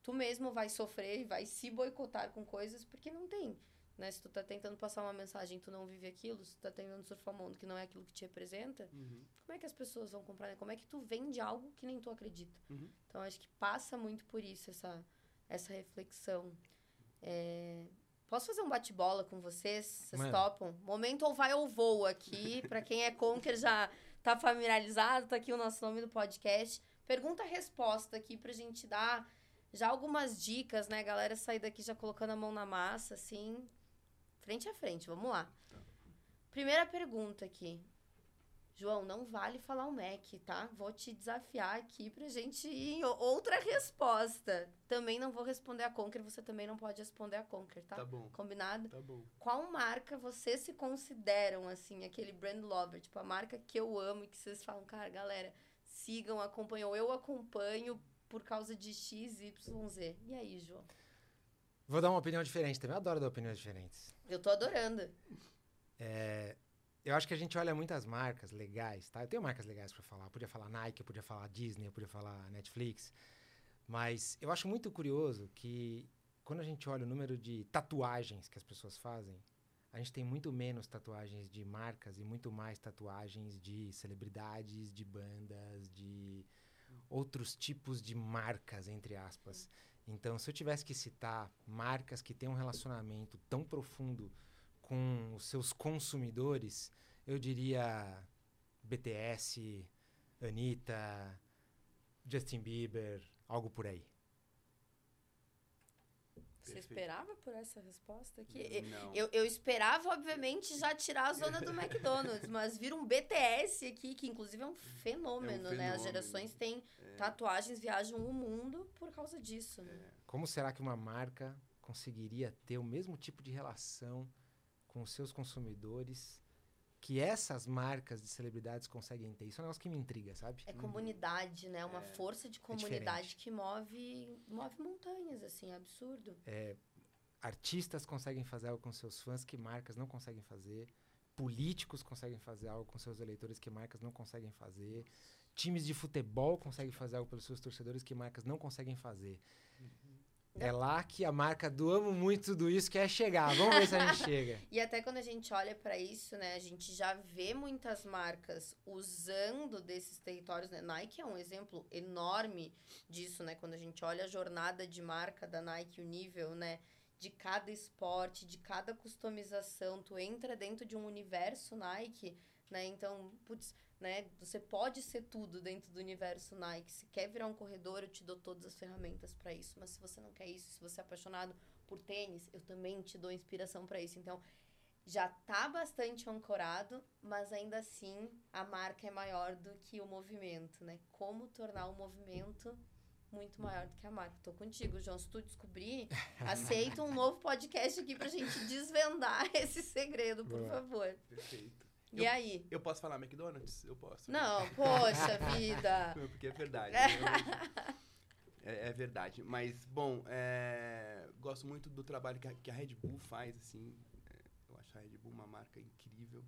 tu mesmo vai sofrer e vai se boicotar com coisas porque não tem, né? Se tu tá tentando passar uma mensagem e tu não vive aquilo, se tu tá tentando surfar um mundo que não é aquilo que te representa, Uhum. como é que as pessoas vão comprar, né? Como é que tu vende algo que nem tu acredita? Uhum. Então, acho que passa muito por isso, essa, essa reflexão. É... Posso fazer um bate-bola com vocês? Vocês Mano. topam? Momento ou vai ou voa aqui. Pra quem é Conquer já tá familiarizado, tá aqui o nosso nome do podcast. Pergunta-resposta aqui pra gente dar já algumas dicas, né? Galera sair daqui já colocando a mão na massa, assim, frente a frente. Vamos lá. Primeira pergunta aqui. João, não vale falar o Mac, tá? Vou te desafiar aqui pra gente ir em outra resposta. Também não vou responder a Conquer, você também não pode responder a Conquer, tá? Tá bom. Combinado? Tá bom. Qual marca vocês se consideram, assim, aquele brand lover? Tipo, a marca que eu amo e que vocês falam, cara, galera, sigam, acompanham. Eu acompanho por causa de X, Y, Z. E aí, João? Vou dar uma opinião diferente também. Eu adoro dar opiniões diferentes. Eu tô adorando. É, eu acho que a gente olha muitas marcas legais, tá? Eu tenho marcas legais pra falar. Eu podia falar Nike, eu podia falar Disney, eu podia falar Netflix. Mas eu acho muito curioso que quando a gente olha o número de tatuagens que as pessoas fazem, a gente tem muito menos tatuagens de marcas e muito mais tatuagens de celebridades, de bandas, de outros tipos de marcas, entre aspas. Então, se eu tivesse que citar marcas que têm um relacionamento tão profundo com os seus consumidores, eu diria B T S, Anitta, Justin Bieber, algo por aí. Você Perfeito. esperava por essa resposta aqui? Não. Eu, eu esperava, obviamente, já tirar a zona do McDonald's, mas vira um B T S aqui, que inclusive é um fenômeno, É um né? As fenômeno. gerações têm É. tatuagens, viajam o mundo por causa disso, né? É. Como será que uma marca conseguiria ter o mesmo tipo de relação com os seus consumidores que essas marcas de celebridades conseguem ter? Isso é um negócio que me intriga, sabe? É comunidade, né? Uma É. força de comunidade que move, move montanhas, assim, é absurdo. Artistas conseguem fazer algo com seus fãs que marcas não conseguem fazer. Políticos conseguem fazer algo com seus eleitores que marcas não conseguem fazer. Times de futebol conseguem fazer algo pelos seus torcedores que marcas não conseguem fazer. É lá que a marca do amo muito tudo isso quer chegar. Vamos ver se a gente chega. E até quando a gente olha para isso, né, a gente já vê muitas marcas usando desses territórios, né? Nike é um exemplo enorme disso, né? Quando a gente olha a jornada de marca da Nike, o nível, né, de cada esporte, de cada customização, tu entra dentro de um universo Nike, né? Então, putz, né, você pode ser tudo dentro do universo Nike. Se quer virar um corredor, eu te dou todas as ferramentas para isso. Mas se você não quer isso, se você é apaixonado por tênis, eu também te dou inspiração para isso. Então, já tá bastante ancorado, mas ainda assim a marca é maior do que o movimento, né? Como tornar o movimento muito maior do que a marca. Tô contigo, João. Se tu descobrir, aceita um novo podcast aqui pra gente desvendar esse segredo, por Boa. favor. Perfeito. E Eu- aí? Eu posso falar McDonald's? Eu posso. Não, poxa vida. Não, porque é verdade. né? É, é verdade. Mas, bom, é, gosto muito do trabalho que a, que a Red Bull faz, assim. É, eu acho a Red Bull uma marca incrível.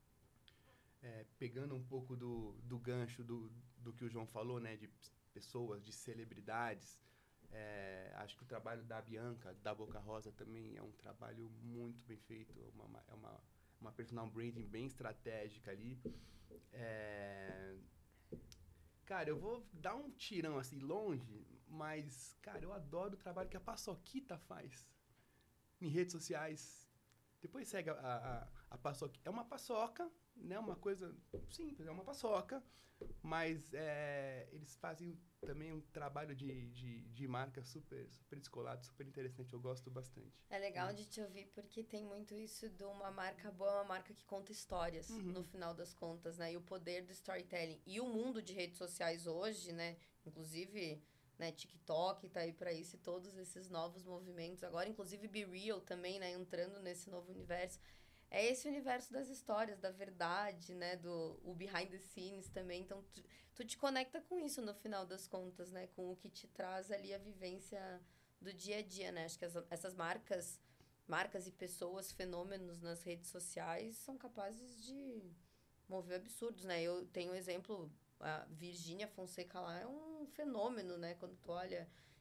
É, pegando um pouco do, do gancho do, do que o João falou, né? De pessoas, de celebridades. É, acho que o trabalho da Bianca, da Boca Rosa, também é um trabalho muito bem feito. É uma, é uma, uma personal branding bem estratégica ali. É... Cara, eu vou dar um tirão assim longe, mas, cara, eu adoro o trabalho que a Paçoquita faz em redes sociais. Depois segue a, a, a Paçoquita. É uma paçoca, né? Uma coisa simples, é uma paçoca, mas é, eles fazem também um trabalho de, de, de marca super, super descolado, super interessante. Eu gosto bastante. É legal de te ouvir porque tem muito isso de uma marca boa, uma marca que conta histórias, Uhum. no final das contas, né? E o poder do storytelling. E o mundo de redes sociais hoje, né? Inclusive, né, TikTok tá aí pra isso e todos esses novos movimentos. Agora, inclusive, Be Real também, né? Entrando nesse novo universo. É esse universo das histórias, da verdade, né? Do o behind the scenes também. Então, tu, tu te conecta com isso no final das contas, né? Com o que te traz ali a vivência do dia a dia, né? Acho que as, essas marcas, marcas e pessoas, fenômenos nas redes sociais são capazes de mover absurdos, né? Eu tenho um exemplo, a Virgínia Fonseca lá é um fenômeno, né? Quando tu olha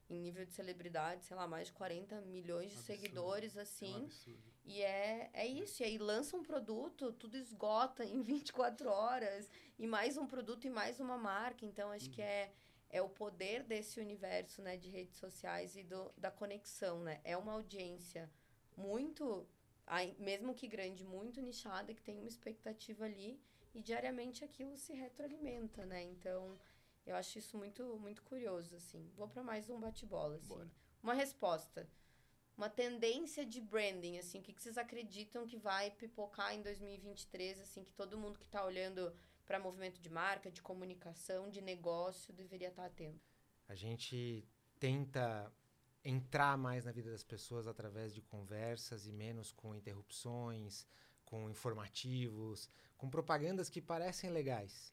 em nível de celebridade, sei lá, mais de quarenta milhões de Absurdo. seguidores, É um assim. absurdo. E é, é isso. E aí lança um produto, tudo esgota em vinte e quatro horas. E mais um produto e mais uma marca. Então, acho Uhum. que é, é o poder desse universo, né, de redes sociais e do, da conexão, né? É uma audiência muito, ai- mesmo que grande, muito nichada, que tem uma expectativa ali. E diariamente aquilo se retroalimenta, né? Então, eu acho isso muito, muito curioso, assim. Vou para mais um bate-bola, assim. Bora. Uma resposta. Uma tendência de branding, assim, o que, que vocês acreditam que vai pipocar em dois mil e vinte e três, assim, que todo mundo que está olhando para movimento de marca, de comunicação, de negócio, deveria estar atento? A gente tenta entrar mais na vida das pessoas através de conversas e menos com interrupções, com informativos, com propagandas que parecem legais,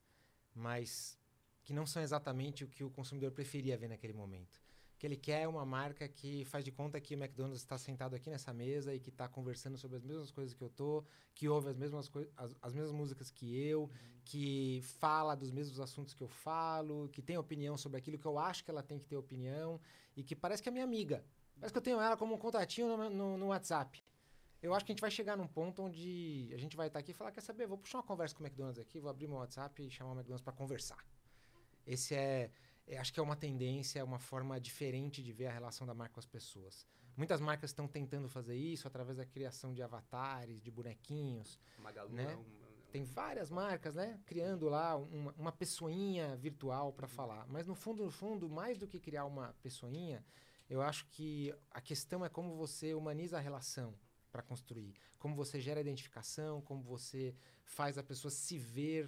mas que não são exatamente o que o consumidor preferia ver naquele momento. O que ele quer é uma marca que faz de conta que o McDonald's está sentado aqui nessa mesa e que está conversando sobre as mesmas coisas que eu tô, que ouve as mesmas, coi- as, as mesmas músicas que eu, Uhum. que fala dos mesmos assuntos que eu falo, que tem opinião sobre aquilo que eu acho que ela tem que ter opinião e que parece que é minha amiga. Parece que eu tenho ela como um contatinho no, no, no WhatsApp. Eu acho que a gente vai chegar num ponto onde a gente vai estar aqui e falar, quer saber, vou puxar uma conversa com o McDonald's aqui, vou abrir meu WhatsApp e chamar o McDonald's para conversar. Esse é, é, acho que é uma tendência, é uma forma diferente de ver a relação da marca com as pessoas. Muitas marcas estão tentando fazer isso através da criação de avatares, de bonequinhos. Magalu Né? é um- é um- Tem várias marcas, né, criando lá uma, uma pessoinha virtual para falar. Mas no fundo, no fundo, mais do que criar uma pessoinha, eu acho que a questão é como você humaniza a relação para construir, como você gera identificação, como você faz a pessoa se ver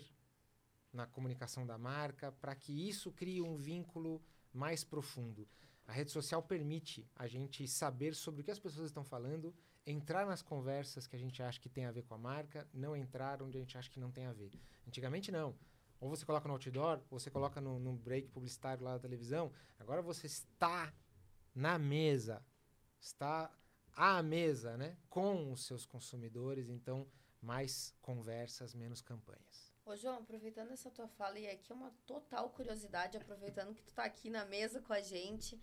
na comunicação da marca, para que isso crie um vínculo mais profundo. A rede social permite a gente saber sobre o que as pessoas estão falando, entrar nas conversas que a gente acha que tem a ver com a marca, não entrar onde a gente acha que não tem a ver. Antigamente, não. Ou você coloca no outdoor, ou você coloca no, no break publicitário lá da televisão. Agora você está na mesa, está à mesa, né, com os seus consumidores, então mais conversas, menos campanhas. Ô, João, aproveitando essa tua fala, e aqui é uma total curiosidade, aproveitando que tu tá aqui na mesa com a gente,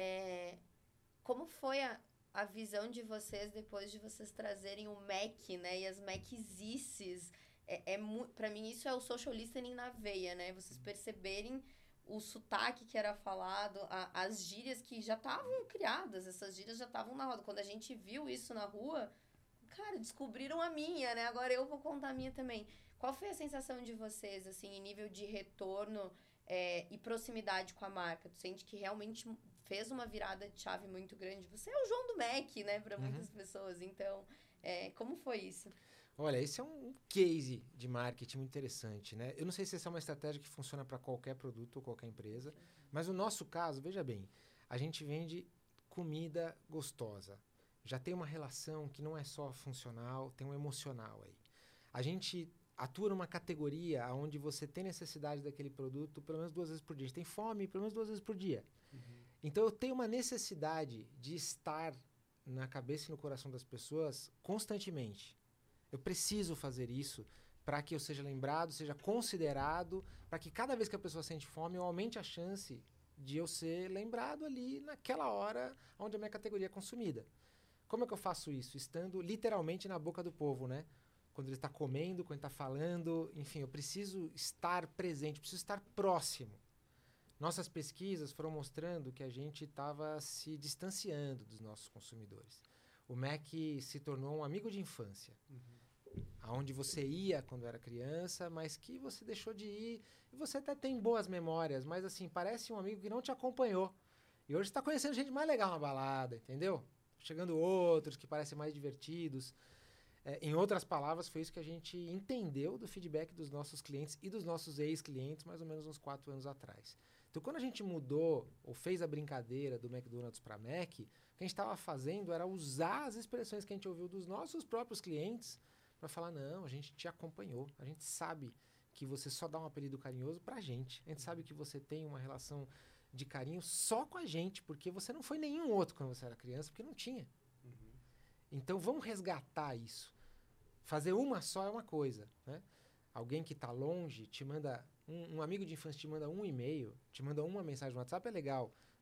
é, como foi a, a visão de vocês depois de vocês trazerem o Mac, né, e as Macizices? É, é, mu- pra mim, isso é o social listening na veia, né? Vocês perceberem o sotaque que era falado, a- as gírias que já estavam criadas, essas gírias já estavam na roda. Quando a gente viu isso na rua, cara, descobriram a minha, né? Agora eu vou contar a minha também. Qual foi a sensação de vocês, assim, em nível de retorno é, e proximidade com a marca? Tu sente que realmente fez uma virada de chave muito grande? Você é o João do Mac, né, para muitas pessoas. Então, é, como foi isso? Olha, esse é um case de marketing muito interessante, né? Eu não sei se essa é uma estratégia que funciona para qualquer produto ou qualquer empresa, mas no nosso caso, veja bem, a gente vende comida gostosa. Já tem uma relação que não é só funcional, tem um emocional aí. A gente atua numa categoria onde você tem necessidade daquele produto pelo menos duas vezes por dia. A gente tem fome pelo menos duas vezes por dia. Uhum. Então eu tenho uma necessidade de estar na cabeça e no coração das pessoas constantemente. Eu preciso fazer isso para que eu seja lembrado, seja considerado, para que cada vez que a pessoa sente fome, eu aumente a chance de eu ser lembrado ali naquela hora onde a minha categoria é consumida. Como é que eu faço isso? Estando literalmente na boca do povo, né? Quando ele está comendo, quando ele está falando, enfim, eu preciso estar presente, preciso estar próximo. Nossas pesquisas foram mostrando que a gente estava se distanciando dos nossos consumidores. O Mac se tornou um amigo de infância, Uhum. aonde você ia quando era criança, mas que você deixou de ir, e você até tem boas memórias, mas assim, parece um amigo que não te acompanhou. E hoje está conhecendo gente mais legal na balada, entendeu? Chegando outros que parecem mais divertidos. É, em outras palavras, foi isso que a gente entendeu do feedback dos nossos clientes e dos nossos ex-clientes mais ou menos uns quatro anos atrás. Então, quando a gente mudou ou fez a brincadeira do McDonald's para Mac, o que a gente estava fazendo era usar as expressões que a gente ouviu dos nossos próprios clientes para falar, não, a gente te acompanhou, a gente sabe que você só dá um apelido carinhoso para a gente, a gente sabe que você tem uma relação de carinho só com a gente, porque você não foi nenhum outro quando você era criança, porque não tinha. Uhum. Então, vamos resgatar isso. Fazer uma só é uma coisa, né? Alguém que está longe te manda... Um, um amigo de infância te manda um e-mail, te manda uma mensagem no WhatsApp, é legal.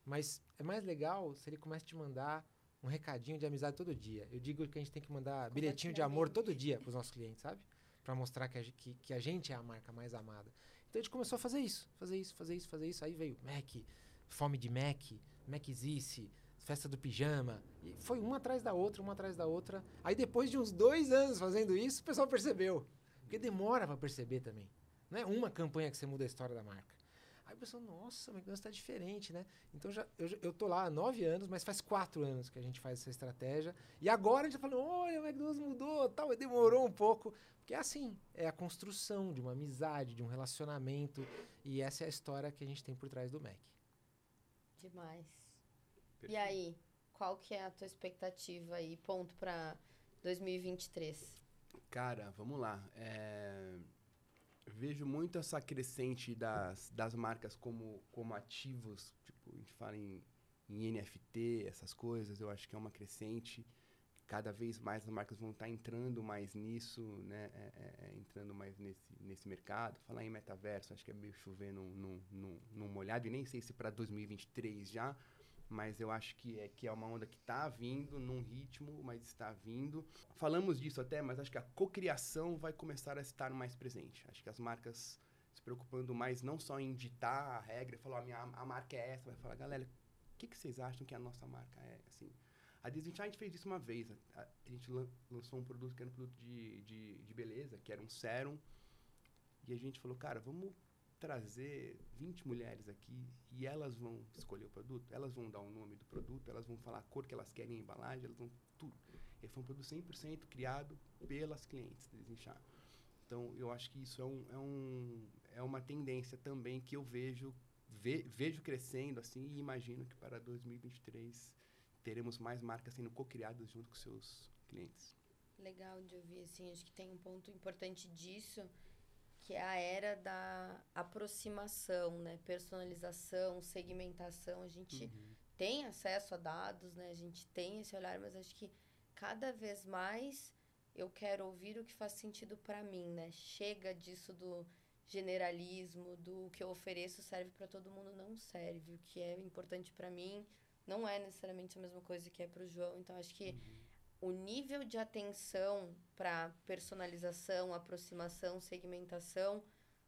Mas é mais legal se ele começa a te mandar um recadinho de amizade todo dia. Eu digo que a gente tem que mandar bilhetinho de amor todo dia para os nossos clientes, sabe? Para mostrar que a, que, que a gente é a marca mais amada. Então a gente começou a fazer isso, fazer isso, fazer isso, fazer isso. Aí veio Mac, Fome de Mac, Macizice, Festa do Pijama. E foi uma atrás da outra, uma atrás da outra. Aí depois de uns dois anos fazendo isso, o pessoal percebeu. Porque demora para perceber também. Não é uma campanha que você muda a história da marca. Aí o pessoal, nossa, o McDonald's está diferente, né? Então já, eu, eu tô lá há nove anos, mas faz quatro anos que a gente faz essa estratégia. E agora a gente tá falando, olha, o McDonald's mudou, tal, e demorou um pouco. Porque é assim, é a construção de uma amizade, de um relacionamento. E essa é a história que a gente tem por trás do Mac. Demais. Perfeito. E aí, qual que é a tua expectativa aí, ponto para dois mil e vinte e três? Cara, vamos lá. É... Vejo muito essa crescente das, das marcas como, como ativos, tipo, a gente fala em, em N F T, essas coisas, eu acho que é uma crescente. Cada vez mais as marcas vão estar entrando mais nisso, né? É, é, é, entrando mais nesse, nesse mercado. Falar em metaverso, acho que é meio chover num, num, num, num molhado, e nem sei se para dois mil e vinte e três já, mas eu acho que é, que é uma onda que está vindo num ritmo, mas está vindo. Falamos disso até, mas acho que a cocriação vai começar a estar mais presente. Acho que as marcas se preocupando mais não só em ditar a regra, falar, a minha a marca é essa, vai falar, galera, o que, que vocês acham que a nossa marca é? Assim, a Disney, a gente fez isso uma vez, a, a gente lan, lançou um produto que era um produto de, de, de beleza, que era um sérum, e a gente falou, cara, vamos trazer vinte mulheres aqui e elas vão escolher o produto, elas vão dar o nome do produto, elas vão falar a cor que elas querem, a embalagem, elas vão tudo. E foi um produto cem por cento criado pelas clientes da Desinchar. Então, eu acho que isso é, um, é, um, é uma tendência também que eu vejo, ve, vejo crescendo assim, e imagino que para dois mil e vinte e três teremos mais marcas sendo co-criadas junto com seus clientes. Legal de ouvir, assim, acho que tem um ponto importante disso, que é a era da aproximação, né? Personalização, segmentação. A gente uhum. tem acesso a dados, né? A gente tem esse olhar, mas acho que cada vez mais eu quero ouvir o que faz sentido para mim, né? Chega disso do generalismo, do que eu ofereço serve para todo mundo, não serve. O que é importante para mim não é necessariamente a mesma coisa que é para o João. Então, acho que uhum. o nível de atenção para personalização, aproximação, segmentação,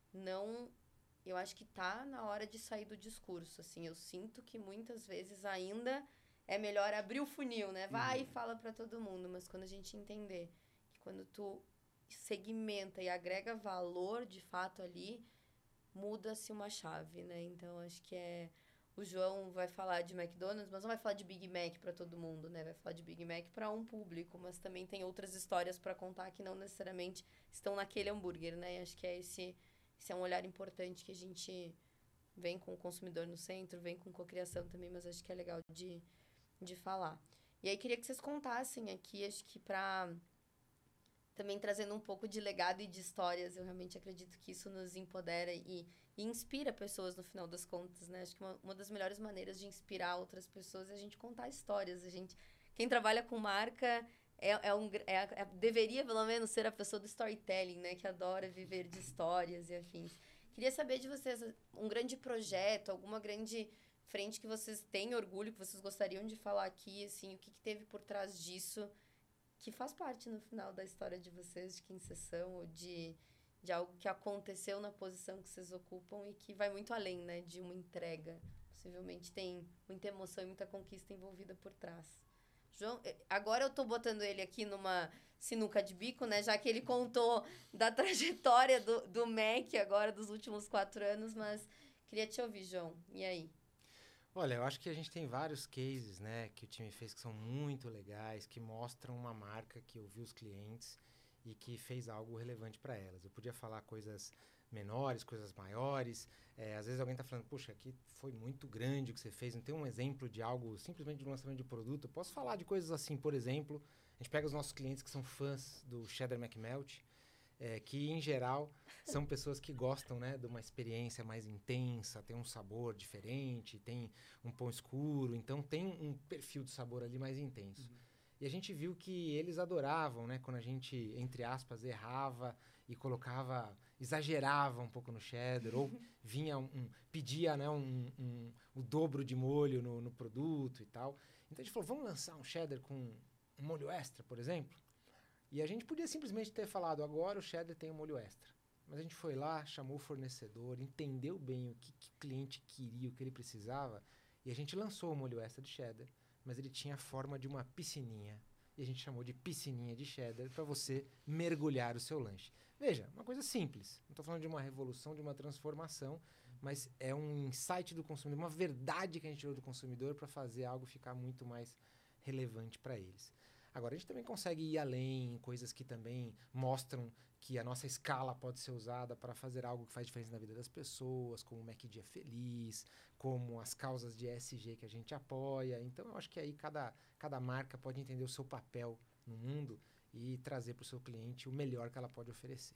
não, eu acho que tá na hora de sair do discurso, assim, eu sinto que muitas vezes ainda é melhor abrir o funil, né? Vai uhum. e fala para todo mundo, mas quando a gente entender que quando tu segmenta e agrega valor, de fato, ali, muda-se uma chave, né? Então, acho que é... O João vai falar de McDonald's, mas não vai falar de Big Mac para todo mundo, né? Vai falar de Big Mac para um público, mas também tem outras histórias para contar que não necessariamente estão naquele hambúrguer, né? E acho que é esse, esse é um olhar importante que a gente vem com o consumidor no centro, vem com cocriação também, mas acho que é legal de, de falar. E aí queria que vocês contassem aqui, acho que para também trazendo um pouco de legado e de histórias, eu realmente acredito que isso nos empodera e E inspira pessoas no final das contas, né? Acho que uma, uma das melhores maneiras de inspirar outras pessoas é a gente contar histórias. A gente, quem trabalha com marca é, é um, é, é, deveria, pelo menos, ser a pessoa do storytelling, né? Que adora viver de histórias e afins. Queria saber de vocês um grande projeto, alguma grande frente que vocês têm orgulho, que vocês gostariam de falar aqui, assim, o que, que teve por trás disso, que faz parte, no final, da história de vocês, de quem vocês são, ou de... de algo que aconteceu na posição que vocês ocupam e que vai muito além, né, de uma entrega. Possivelmente tem muita emoção e muita conquista envolvida por trás. João, agora eu tô botando ele aqui numa sinuca de bico, né, já que ele contou da trajetória do, do Mac agora, dos últimos quatro anos, mas queria te ouvir, João. E aí? Olha, eu acho que a gente tem vários cases, né, que o time fez que são muito legais, que mostram uma marca que ouviu os clientes e que fez algo relevante para elas. Eu podia falar coisas menores, coisas maiores. É, às vezes alguém está falando, puxa, aqui foi muito grande o que você fez, não tem um exemplo de algo simplesmente de um lançamento de produto. Eu posso falar de coisas assim, por exemplo, a gente pega os nossos clientes que são fãs do Cheddar McMelt, é, que em geral são pessoas que gostam, né, de uma experiência mais intensa, tem um sabor diferente, tem um pão escuro, então tem um perfil de sabor ali mais intenso. Uhum. E a gente viu que eles adoravam, né? Quando a gente, entre aspas, errava e colocava, exagerava um pouco no cheddar, ou vinha um, um pedia, né, um, um, o dobro de molho no, no produto e tal. Então a gente falou, vamos lançar um cheddar com um molho extra, por exemplo? E a gente podia simplesmente ter falado, agora o cheddar tem um molho extra. Mas a gente foi lá, chamou o fornecedor, entendeu bem o que, que o cliente queria, o que ele precisava, e a gente lançou o molho extra de cheddar, mas ele tinha a forma de uma piscininha. E a gente chamou de piscininha de cheddar para você mergulhar o seu lanche. Veja, uma coisa simples. Não estou falando de uma revolução, de uma transformação, mas é um insight do consumidor, uma verdade que a gente tirou do consumidor para fazer algo ficar muito mais relevante para eles. Agora, a gente também consegue ir além em coisas que também mostram que a nossa escala pode ser usada para fazer algo que faz diferença na vida das pessoas, como o MacDia Feliz, como as causas de E S G que a gente apoia. Então, eu acho que aí cada, cada marca pode entender o seu papel no mundo e trazer para o seu cliente o melhor que ela pode oferecer.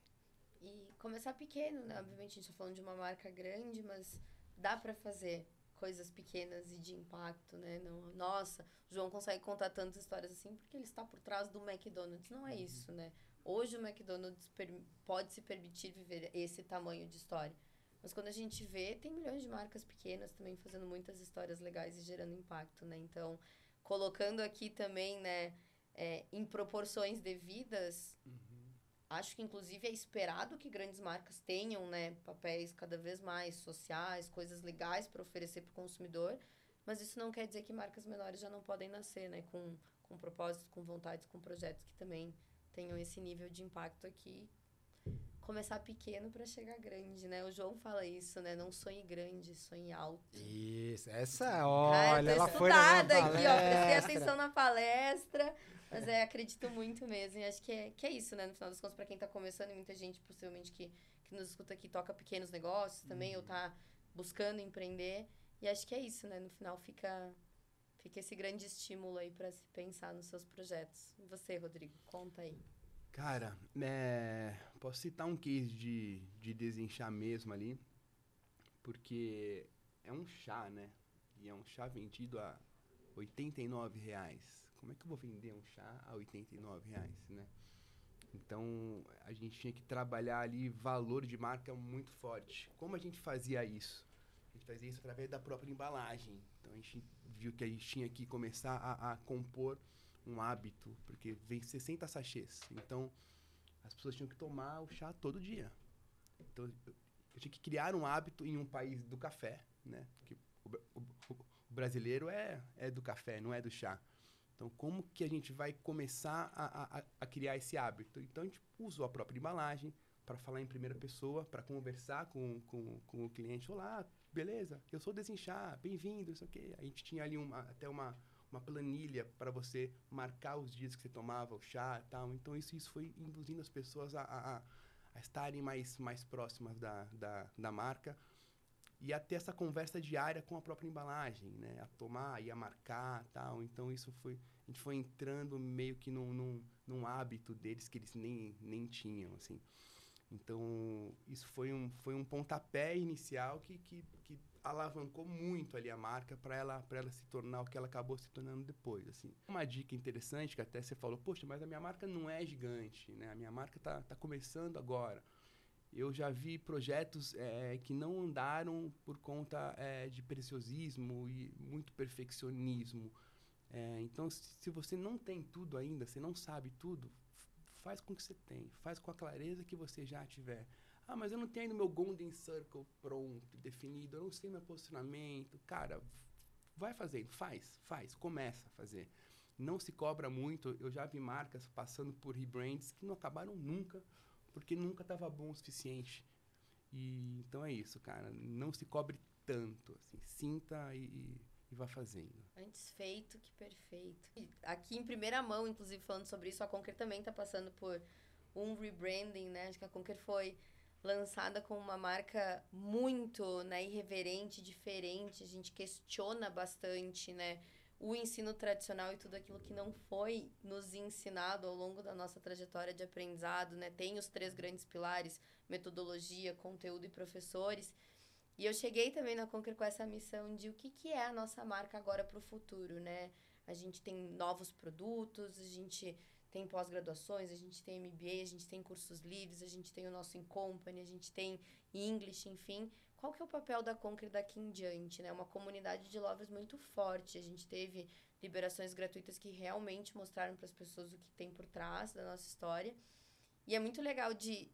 E começar pequeno, né? Obviamente, a gente está falando de uma marca grande, mas dá para fazer coisas pequenas e de impacto, né? Não, nossa, o João consegue contar tantas histórias assim porque ele está por trás do McDonald's. Não é isso, né? Hoje o McDonald's per- pode se permitir viver esse tamanho de história. Mas quando a gente vê, tem milhões de marcas pequenas também fazendo muitas histórias legais e gerando impacto, né? Então, colocando aqui também, né, é, em proporções devidas, uhum. Acho que inclusive é esperado que grandes marcas tenham, né, papéis cada vez mais sociais, coisas legais para oferecer para o consumidor, mas isso não quer dizer que marcas menores já não podem nascer, né, com, com propósitos, com vontades, com projetos que também tenham esse nível de impacto aqui. Começar pequeno para chegar grande, né? O João fala isso, né? Não sonhe grande, sonhe alto. Isso, essa, olha, ah, ela foi na minha aqui, ó, prestei atenção na palestra, mas é, acredito muito mesmo. E acho que é, que é isso, né? No final das contas, para quem tá começando, e muita gente, possivelmente, que, que nos escuta aqui, toca pequenos negócios também, uhum. ou tá buscando empreender. E acho que é isso, né? No final, fica, fica esse grande estímulo aí para se pensar nos seus projetos. E você, Rodrigo, conta aí. Cara, é, posso citar um case de, de desinchar mesmo ali, porque é um chá, né? E é um chá vendido a oitenta e nove reais. Como é que eu vou vender um chá a oitenta e nove reais, né? Então, a gente tinha que trabalhar ali valor de marca muito forte. Como a gente fazia isso? A gente fazia isso através da própria embalagem. Então, a gente viu que a gente tinha que começar a, a compor um hábito, porque vem sessenta sachês. Então, as pessoas tinham que tomar o chá todo dia. Então, eu, eu tinha que criar um hábito em um país do café, né? Porque o, o, o brasileiro é, é do café, não é do chá. Então, como que a gente vai começar a, a, a criar esse hábito? Então, a gente usou a própria embalagem para falar em primeira pessoa, para conversar com, com, com o cliente. Olá, beleza? Eu sou Desinchar, bem-vindo, isso aqui. A gente tinha ali uma, até uma... uma planilha para você marcar os dias que você tomava o chá e tal. Então, isso, isso foi induzindo as pessoas a, a, a estarem mais, mais próximas da, da, da marca e a ter essa conversa diária com a própria embalagem, né? A tomar e a marcar e tal. Então, isso foi... A gente foi entrando meio que num, num, num hábito deles que eles nem, nem tinham, assim. Então, isso foi um, foi um pontapé inicial que... que, que alavancou muito ali a marca para ela, para ela se tornar o que ela acabou se tornando depois, assim. Uma dica interessante que até você falou, poxa, mas a minha marca não é gigante, né? A minha marca tá, tá começando agora. Eu já vi projetos é, que não andaram por conta é, de preciosismo e muito perfeccionismo. É, então, se, se você não tem tudo ainda, você não sabe tudo, faz com que você tem, faz com a clareza que você já tiver. Ah, mas eu não tenho ainda meu Golden Circle pronto, definido, eu não sei meu posicionamento. Cara, vai fazendo, faz, faz, começa a fazer. Não se cobra muito, eu já vi marcas passando por rebrands que não acabaram nunca, porque nunca estava bom o suficiente. E, então é isso, cara, não se cobre tanto, assim, sinta e, e, e vá fazendo. Antes feito que perfeito. E aqui em primeira mão, inclusive, falando sobre isso, a Conquer também está passando por um rebranding, né? Acho que a Conquer foi lançada com uma marca muito, né, irreverente, diferente. A gente questiona bastante, né, o ensino tradicional e tudo aquilo que não foi nos ensinado ao longo da nossa trajetória de aprendizado, né? Tem os três grandes pilares, metodologia, conteúdo e professores. E eu cheguei também na Conquer com essa missão de o que, que é a nossa marca agora para o futuro, né? a gente tem novos produtos, a gente tem pós-graduações, a gente tem M B A, a gente tem cursos livres, a gente tem o nosso In-Company, a gente tem English, enfim. Qual que é o papel da Conquer daqui em diante, né? Uma comunidade de lovers muito forte. A gente teve liberações gratuitas que realmente mostraram para as pessoas o que tem por trás da nossa história. E é muito legal de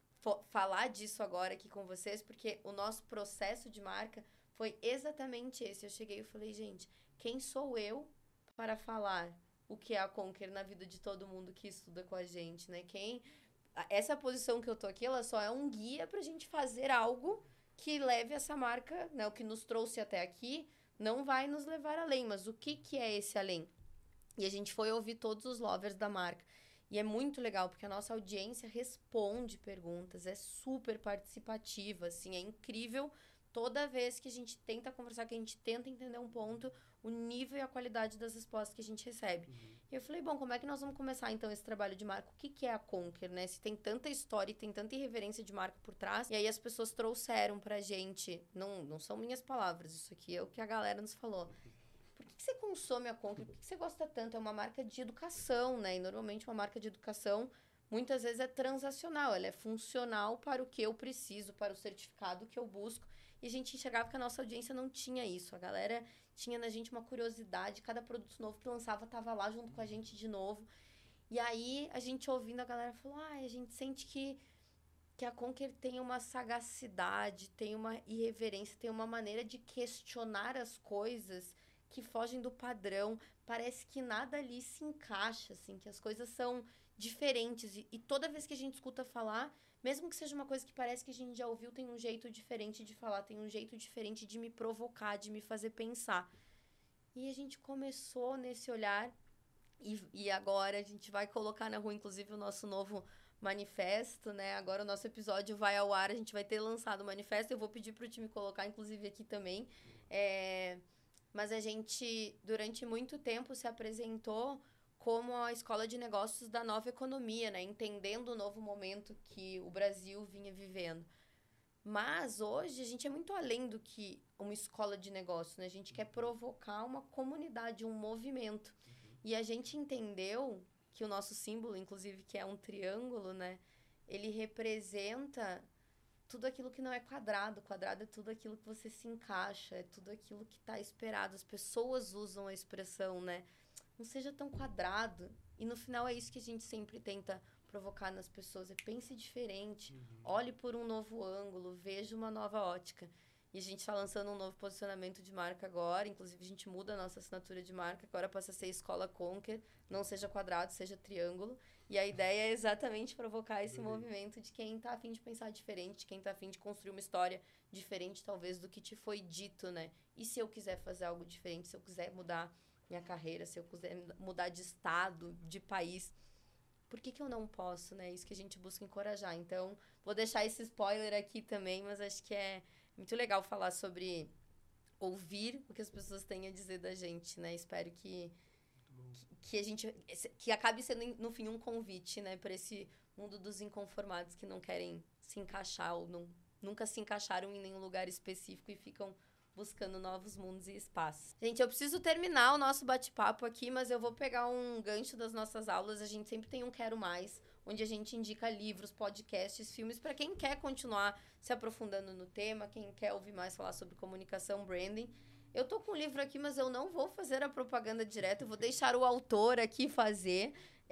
falar disso agora aqui com vocês, porque o nosso processo de marca foi exatamente esse. Eu cheguei e falei, gente, quem sou eu para falar o que é a Conquer na vida de todo mundo que estuda com a gente, né? Quem... Essa posição que eu tô aqui, ela só é um guia pra gente fazer algo que leve essa marca, né? O que nos trouxe até aqui não vai nos levar além, mas o que que é esse além? E a gente foi ouvir todos os lovers da marca. E é muito legal, porque a nossa audiência responde perguntas, é super participativa, assim, é incrível. Toda vez que a gente tenta conversar, que a gente tenta entender um ponto, o nível e a qualidade das respostas que a gente recebe. Uhum. E eu falei, bom, como é que nós vamos começar, então, esse trabalho de marca? O que, que é a Conquer, né? Se tem tanta história e tem tanta irreverência de marca por trás. E aí as pessoas trouxeram pra gente, não, não são minhas palavras, isso aqui é o que a galera nos falou. Por que, que você consome a Conquer? Por que, que você gosta tanto? É uma marca de educação, né? E normalmente uma marca de educação, muitas vezes é transacional. Ela é funcional para o que eu preciso, para o certificado que eu busco. E a gente enxergava que a nossa audiência não tinha isso. A galera tinha na gente uma curiosidade. Cada produto novo que lançava estava lá junto com a gente de novo. E aí, a gente ouvindo, a galera falou, ah, a gente sente que, que a Conquer tem uma sagacidade, tem uma irreverência, tem uma maneira de questionar as coisas que fogem do padrão. Parece que nada ali se encaixa, assim, que as coisas são diferentes. E, e toda vez que a gente escuta falar, mesmo que seja uma coisa que parece que a gente já ouviu, tem um jeito diferente de falar, tem um jeito diferente de me provocar, de me fazer pensar. E a gente começou nesse olhar, e, e agora a gente vai colocar na rua, inclusive, o nosso novo manifesto, né? Agora o nosso episódio vai ao ar, a gente vai ter lançado o manifesto, eu vou pedir para o time colocar, inclusive, aqui também. É, mas a gente, durante muito tempo, se apresentou como a escola de negócios da nova economia, né? Entendendo o novo momento que o Brasil vinha vivendo. Mas hoje a gente é muito além do que uma escola de negócios, né? A gente quer provocar uma comunidade, um movimento. Uhum. E a gente entendeu que o nosso símbolo, inclusive, que é um triângulo, né? Ele representa tudo aquilo que não é quadrado. Quadrado é tudo aquilo que você se encaixa, é tudo aquilo que está esperado. As pessoas usam a expressão, né? Não seja tão quadrado. E no final é isso que a gente sempre tenta provocar nas pessoas. É pense diferente, uhum. Olhe por um novo ângulo, veja uma nova ótica. E a gente está lançando um novo posicionamento de marca agora. Inclusive, a gente muda a nossa assinatura de marca. Agora passa a ser Escola Conquer. Não seja quadrado, seja triângulo. E a ideia é exatamente provocar esse uhum. movimento de quem está a fim de pensar diferente, de quem está a fim de construir uma história diferente, talvez, do que te foi dito, né? E se eu quiser fazer algo diferente, se eu quiser mudar minha carreira, se eu quiser mudar de estado, de país, por que que eu não posso, né? Isso que a gente busca encorajar. Então, vou deixar esse spoiler aqui também, mas acho que é muito legal falar sobre ouvir o que as pessoas têm a dizer da gente, né? Espero que, que, que a gente... que acabe sendo, no fim, um convite, né? Para esse mundo dos inconformados que não querem se encaixar ou não, nunca se encaixaram em nenhum lugar específico e ficam buscando novos mundos e espaços. Gente, eu preciso terminar o nosso bate-papo aqui, mas eu vou pegar um gancho das nossas aulas. A gente sempre tem um Quero Mais, onde a gente indica livros, podcasts, filmes, para quem quer continuar se aprofundando no tema, quem quer ouvir mais falar sobre comunicação, branding. Eu tô com o livro aqui, mas eu não vou fazer a propaganda direta, eu vou deixar o autor aqui fazer.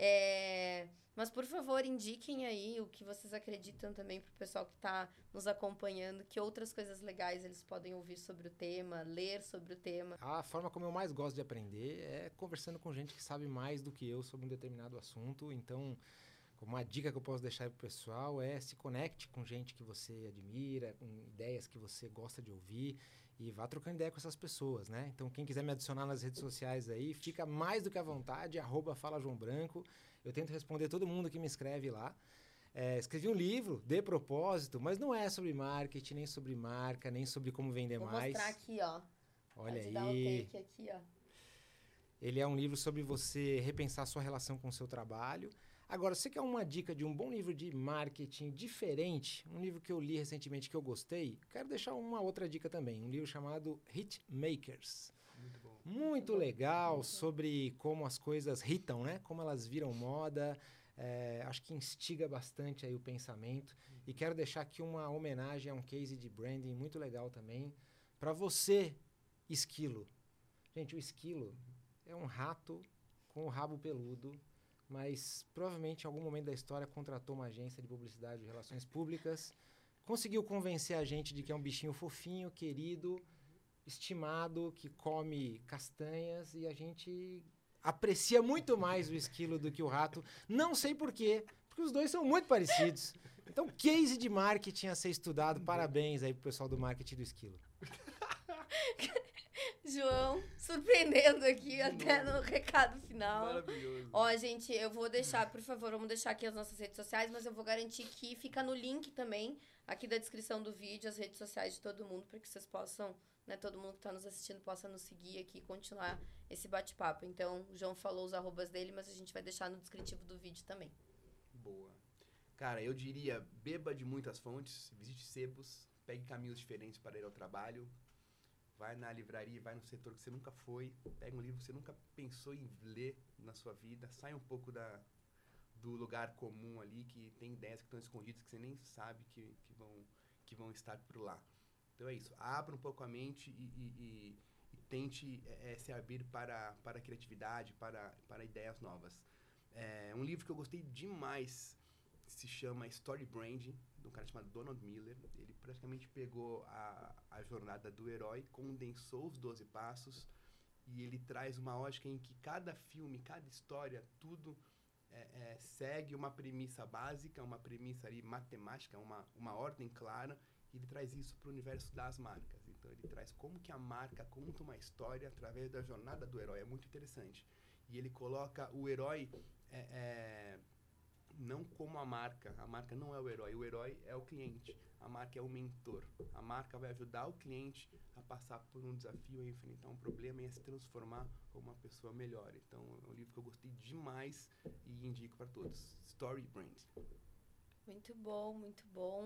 É... Mas, por favor, indiquem aí o que vocês acreditam também para o pessoal que está nos acompanhando, que outras coisas legais eles podem ouvir sobre o tema, ler sobre o tema. A forma como eu mais gosto de aprender é conversando com gente que sabe mais do que eu sobre um determinado assunto. Então, uma dica que eu posso deixar para o pessoal é se conecte com gente que você admira, com ideias que você gosta de ouvir e vá trocando ideia com essas pessoas, né? Então, quem quiser me adicionar nas redes sociais aí, fica mais do que à vontade, arroba Fala João Branco. Eu tento responder todo mundo que me escreve lá. É, escrevi um livro de propósito, mas não é sobre marketing, nem sobre marca, nem sobre como vender Vou mais. Vou mostrar aqui, ó. Olha Pode aí. dar o take aqui, ó. Ele é um livro sobre você repensar sua relação com o seu trabalho. Agora, você quer uma dica de um bom livro de marketing diferente, um livro que eu li recentemente que eu gostei, quero deixar uma outra dica também, um livro chamado Hitmakers. Muito bom. muito legal sobre como as coisas hitam, né? Como elas viram moda. É, acho que instiga bastante aí o pensamento. E quero deixar aqui uma homenagem a um case de branding muito legal também. Para você, esquilo. Gente, o esquilo é um rato com o rabo peludo, mas provavelmente em algum momento da história contratou uma agência de publicidade e relações públicas, conseguiu convencer a gente de que é um bichinho fofinho, querido, estimado, que come castanhas, e a gente aprecia muito mais o esquilo do que o rato. Não sei por quê, porque os dois são muito parecidos. Então, case de marketing a ser estudado. Parabéns aí pro pessoal do marketing do esquilo. João, surpreendendo aqui até no recado final. Maravilhoso. Ó, gente, eu vou deixar, por favor, vamos deixar aqui as nossas redes sociais, mas eu vou garantir que fica no link também, aqui da descrição do vídeo, as redes sociais de todo mundo, para que vocês possam, né, todo mundo que está nos assistindo possa nos seguir aqui e continuar esse bate-papo. Então, o João falou os arrobas dele, mas a gente vai deixar no descritivo do vídeo também. Boa. Cara, eu diria, beba de muitas fontes, visite sebos, pegue caminhos diferentes para ir ao trabalho, vai na livraria, vai no setor que você nunca foi, pega um livro que você nunca pensou em ler na sua vida, sai um pouco da, do lugar comum ali, que tem ideias que estão escondidas, que você nem sabe que, que, vão, que vão estar por lá. Então é isso, abra um pouco a mente e, e, e, e tente é, se abrir para, para a criatividade, para, para ideias novas. É, um livro que eu gostei demais se chama Story Branding, de um cara chamado Donald Miller. Ele praticamente pegou a, a jornada do herói, condensou os doze passos, e ele traz uma lógica em que cada filme, cada história, tudo é, é, segue uma premissa básica, uma premissa ali matemática, uma, uma ordem clara, e ele traz isso para o universo das marcas. Então ele traz como que a marca conta uma história através da jornada do herói. É muito interessante. E ele coloca o herói é, é, não como a marca. A marca não é o herói. O herói é o cliente. A marca é o mentor. A marca vai ajudar o cliente a passar por um desafio, a enfrentar um problema e a se transformar como uma pessoa melhor. Então, é um livro que eu gostei demais e indico para todos. Story Brand. Muito bom, muito bom.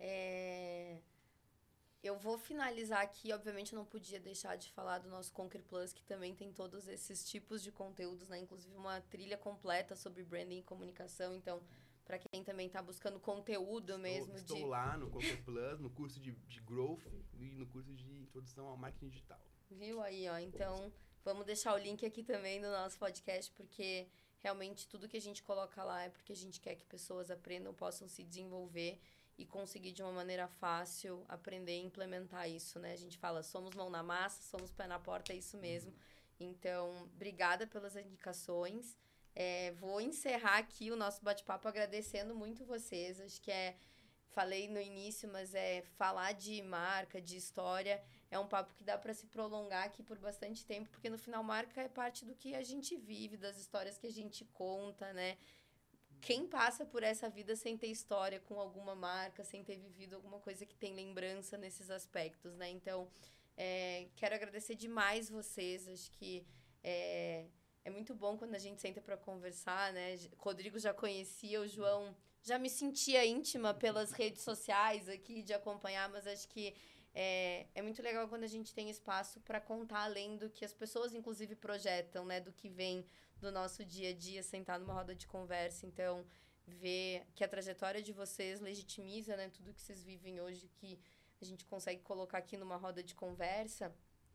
É... Eu vou finalizar aqui, obviamente eu não podia deixar de falar do nosso Conquer Plus, que também tem todos esses tipos de conteúdos, né? Inclusive uma trilha completa sobre branding e comunicação. Então, para quem também está buscando conteúdo estou, mesmo. Estou de... lá no Conquer Plus, no curso de, de Growth e no curso de Introdução ao Marketing Digital. Viu aí, ó? Então, vamos deixar o link aqui também no nosso podcast, porque realmente tudo que a gente coloca lá é porque a gente quer que pessoas aprendam, possam se desenvolver e conseguir de uma maneira fácil aprender e implementar isso, né? A gente fala, somos mão na massa, somos pé na porta, é isso mesmo. Então, obrigada pelas indicações. É, vou encerrar aqui o nosso bate-papo agradecendo muito vocês. Acho que é, falei no início, mas é falar de marca, de história, é um papo que dá para se prolongar aqui por bastante tempo, porque no final marca é parte do que a gente vive, das histórias que a gente conta, né? Quem passa por essa vida sem ter história com alguma marca, sem ter vivido alguma coisa que tem lembrança nesses aspectos, né? Então, é, quero agradecer demais vocês. Acho que é, é muito bom quando a gente senta para conversar, né? Rodrigo já conhecia, o João já me sentia íntima pelas redes sociais aqui, de acompanhar, mas acho que é, é muito legal quando a gente tem espaço para contar além do que as pessoas, inclusive, projetam, né? Do que vem do nosso dia a dia, sentar numa roda de conversa. Então, ver que a trajetória de vocês legitimiza, né, tudo que vocês vivem hoje, que a gente consegue colocar aqui numa roda de conversa.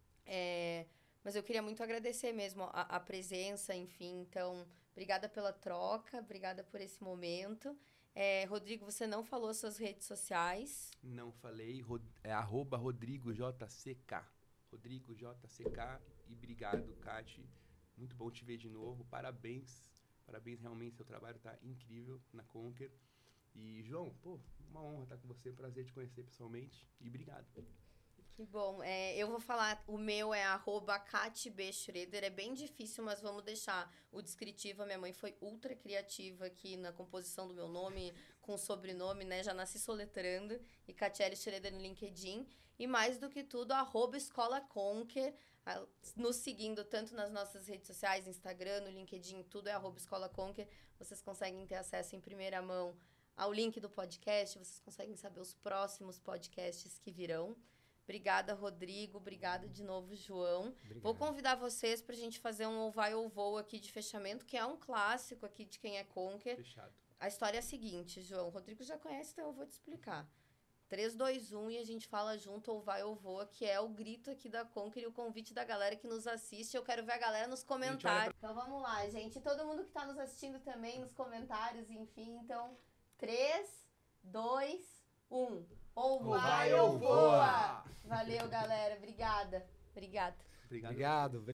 É, mas eu queria muito agradecer mesmo a, a presença, enfim. Então, obrigada pela troca, obrigada por esse momento. É, Rodrigo, você não falou suas redes sociais? Não falei, é arroba Rodrigo J C K. Rodrigo J C K e obrigado, Kati. Muito bom te ver de novo. Parabéns. Parabéns, realmente, seu trabalho está incrível na Conquer. E, João, pô, uma honra estar com você. Prazer te conhecer pessoalmente. E obrigado. Que bom. É, eu vou falar, o meu é arroba Kati B. Schroeder. É bem difícil, mas vamos deixar o descritivo. A minha mãe foi ultra criativa aqui na composição do meu nome, com sobrenome, né? Já nasci soletrando. E Katiele Schroeder no LinkedIn. E mais do que tudo, arroba Escola Conquer. Nos seguindo tanto nas nossas redes sociais, Instagram, no LinkedIn, tudo é arroba Escola Conquer. Vocês conseguem ter acesso em primeira mão ao link do podcast, vocês conseguem saber os próximos podcasts que virão. Obrigada, Rodrigo. Obrigada de novo, João. Obrigado. Vou convidar vocês pra gente fazer um ou vai ou vou aqui de fechamento, que é um clássico aqui de quem é Conquer. Fechado. A história é a seguinte, João. O Rodrigo já conhece, então eu vou te explicar. três, dois, um e a gente fala junto ou vai ou voa, que é o grito aqui da Conquer e o convite da galera que nos assiste. Eu quero ver a galera nos comentários. Então vamos lá, gente. Todo mundo que tá nos assistindo também, nos comentários, enfim. Então, três, dois, um. Ou vai ou voa! Valeu, galera. Obrigada. Obrigada. Obrigado. Obrigado.